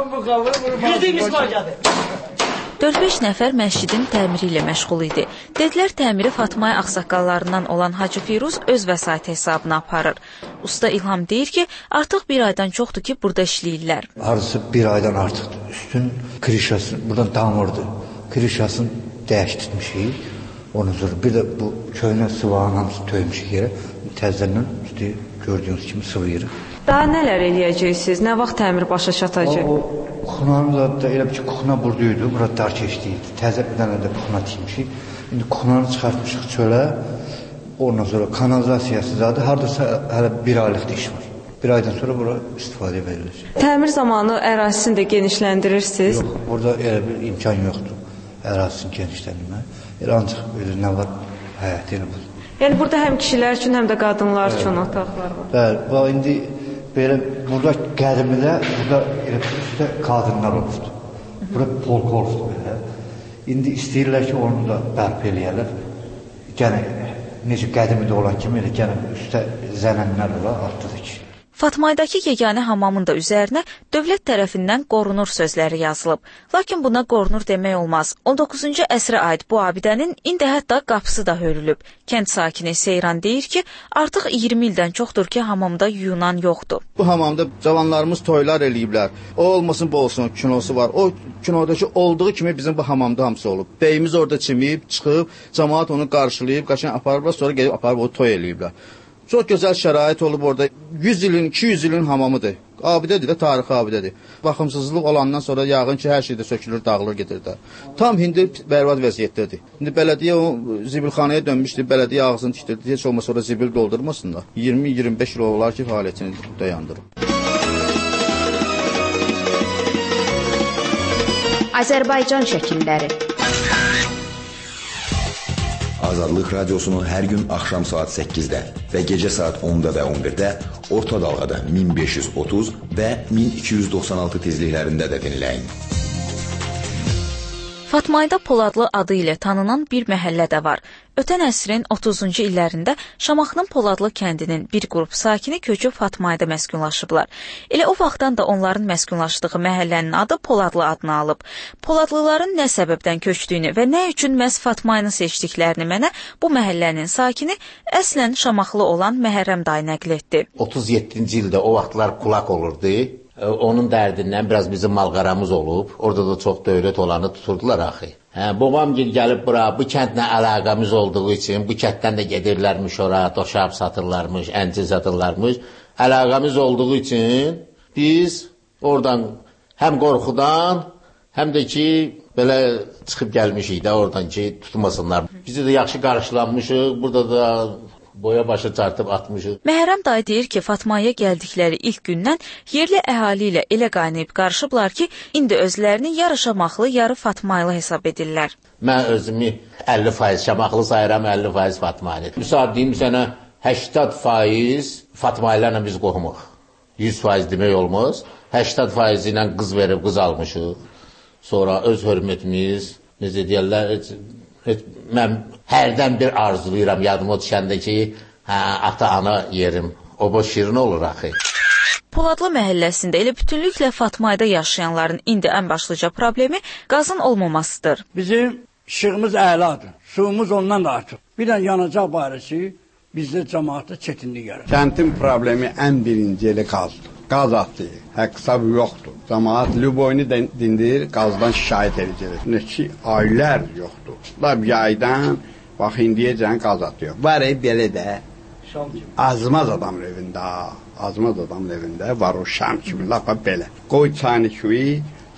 dörd-beş nəfər məscidin təmiri ilə məşğul idi. Dedilər təmiri Fatmaya ağsaqqallarından olan Hacı Firuz öz vəsait hesabına aparır. Usta İlham deyir ki, artıq bir aydan çoxdur ki, burada işləyirlər. Arası bir aydan artıqdır. Üstün krişası, buradan damırdı. Krişasını dəyişdirmişik. Ondan sonra bir də bu köynə sıvağın hamısı töymüşük yerə. Təzədən üstü gördüyünüz kimi sıvıyırıq. Daha nələr eləyəcəksiniz? Nə vaxt təmir başa çatacaq? Kuxunamız da elə bir ki, kuxuna buradaydı, burada dar keçdiydi. Təzə bir dənə də kuxuna tikmişik. İndi kuxunanı çıxartmışıq çölə. Ondan sonra kanalizasiyası zadı. Haradasa hələ bir aylıqda iş var. Bir aydan sonra bura istifadəyə veriləcək. Təmir zamanı ərazisini də genişləndirirsiniz? Yox, burada elə bir imkan yoxdur. Ərazisini genişləndirmək. Elə ancaq belə nə var həyat elə bu. Yəni burada həm kişilər üçün, həm də qadınlar üçün otaqlar var. Bəli, bax indi belə burada qədimdə burada elə üstə qadınlar olubdu. Burada polk olubdu belə. İndi istəyirlər ki, onu da bərpa eləyərlər. Gənə necə qədimdə olan kimi elə gənə üstə zənənlər olar, altda da kişilər. Fatmaydakı yeganə hamamın da üzərinə dövlət tərəfindən qorunur sözləri yazılıb. Lakin buna qorunur demək olmaz. on doqquzuncu əsrə aid bu abidənin indi hətta qapısı da hörülüb. Kənd sakini Seyran deyir ki, artıq iyirmi ildən çoxdur ki, hamamda yunan yoxdur. Bu hamamda cavanlarımız toylar eləyiblər. O olmasın, bu olsun, kinosu var. O kinodakı olduğu kimi bizim bu hamamda hamısı olub. Beyimiz orada çimib, çıxıb, cəmaat onu qarşılayıb, qaçan aparıblar, sonra gedib aparıb o toy eləyiblər. Çox gözəl şərait olub orada. yüz ilin, iki yüz ilin hamamıdır. Abidədir də, tarixi abidədir. Baxımsızlıq olandan sonra yağın ki, hər şeydə sökülür, dağılır, gedir də. Tam hindi bərbad vəziyyətdədir. İndi bələdiyyə o zibilxanaya dönmüşdür, bələdiyyə ağzını tikdirdi. Heç olmasa orada zibil doldurmasınlar. iyirmi iyirmi beş il olar ki, fəaliyyətini dayandırır. Azərbaycan şəkilləri. Azadlıq Radiosunu hər gün axşam saat səkkizdə və gecə saat onda və on birdə orta dalğada min beş yüz otuz və min iki yüz doxsan altı tezliklərində də dinləyin. Fatmayda Poladlı adı ilə tanınan bir məhəllə də var. Ötən əsrin otuzuncu illərində Şamaxının Poladlı kəndinin bir qrup sakini köçüb Fatmayda məskunlaşıblar. Elə o vaxtdan da onların məskunlaşdığı məhəllənin adı Poladlı adını alıb. Poladlıların nə səbəbdən köçdüyünü və nə üçün məhz Fatmayını seçdiklərini mənə bu məhəllənin sakini əslən Şamaxlı olan Məhərrəm dayı nəql etdi. otuz yeddinci ildə o vaxtlar kulak olurdu. Onun dərdindən biraz bizim malqaramız olub. Orada da çox dövlət olanı tuturdular axı. Hə, babam gəlib bura, bu kəndlə əlaqəmiz olduğu üçün bu kənddən də gedirlərmiş ora, doşab satırlarmış, əncil satırlarmış. Əlaqəmiz olduğu üçün biz oradan həm qorxudan, həm də ki belə çıxıb gəlmişik də oradan ki tutmasınlar. Bizi də yaxşı qarşılanmışıq. Burada da boya başı çartıb atmışıq. Məhərrəm dayı deyir ki, Fatmaya gəldikləri ilk gündən yerli əhali ilə elə qaynayıb qarışıblar ki, indi özlərini yarı şamaxlı, yarı fatmaylı hesab edirlər. Mən özümü əlli faiz şamaxlı sayıram, əlli faiz fatmaylı. Müsaad deyim sənə, səksən faiz fatmaylarla biz qohumuq. yüz faiz demək olmaz. səksən faiz ilə qız verib qız almışıq. Sonra öz hörmətimiz, necə deyərlər, heç, mən hərdən bir arzulayıram yadıma düşəndə ki, hə, ata-ana yerim. O boş şirin olur axı. Poladlı məhəlləsində elə bütünlüklə Fatmayda yaşayanların indi ən başlıca problemi qazın olmamasıdır. Bizim işığımız əladır, suyumuz ondan da artıq. Bir də yanacaq barəsi bizdə cəmaatda çətinlik yarar. Kəntin problemi ən birinci elə qazdır. Qaz atdı, həqsab yoxdur. Cəmaat lüboyunu dindir, qazdan şikayət edəcək. Neçə aylar yoxdur. Lab yaydan, bax indiyəcən qaz atıyor. Var ey belə də, azmaz adamın evində, azmaz adamın evində var o şam kimi, lapa belə. Qoy çayını küyü,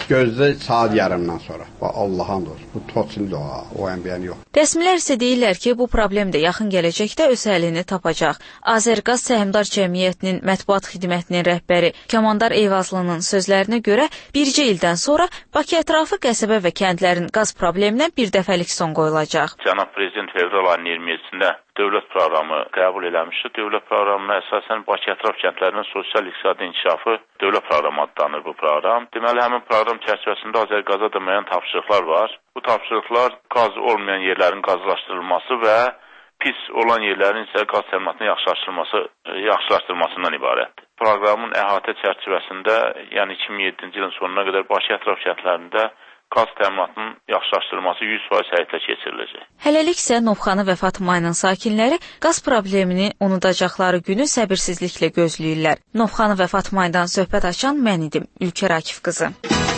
gözlə saat yarımdan sonra. Bax Allahın dostu. Bu toçindir o, o əmbiyən yox. Rəsmilər isə deyirlər ki, bu problem də yaxın gələcəkdə öz həllini tapacaq. Azərqaz Səhmdar Cəmiyyətinin mətbuat xidmətinin rəhbəri Kamandar Eyvazlının sözlərinə görə bircə ildən sonra Bakı ətrafı qəsəbə və kəndlərin qaz probleminə bir dəfəlik son qoyulacaq. Cənab Prezident fevral ayının iyirmi yedisində dövlət proqramı qəbul eləmişdi. Dövlət proqramına əsasən Bakı ətraf kəndlərinin sosial-iqtisadi inkişafı dövlət proqramı adlanır bu proqram. Deməli, həmin proqram çərçivəsində Azərqaza da müəyyən tapşırıqlar var. Bu tapşırıqlar qaz olmayan yerlərin qazlaşdırılması və pis olan yerlərin isə qaz təminatının yaxşılaşdırılması, yaxşılaşdırılmasından ibarətdir. Proqramın əhatə çərçivəsində, yəni iki min yeddinci ilin sonuna qədər Bakı ətraf kəndlərində qaz təminatının yaxşılaşdırılması yüz faiz həyata keçiriləcək. Hələlik isə Novxanı və Fatmayının sakinləri qaz problemini unudacaqları günü səbirsizliklə gözləyirlər. Novxanı və Fatmaydan söhbət açan mən idim, Ülkər Akif qızı.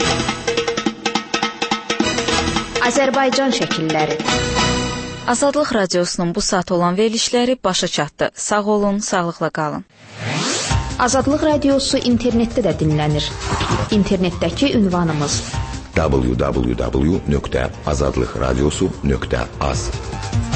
Azərbaycan şəkilləri. Azadlıq Radiosunun bu saat olan verilişləri başa çatdı. Sağ olun, sağlıqla qalın. Azadlıq Radiosu internetdə də dinlənir. İnternetdəki ünvanımız w w w nöqtə azadlıqradiosu nöqtə az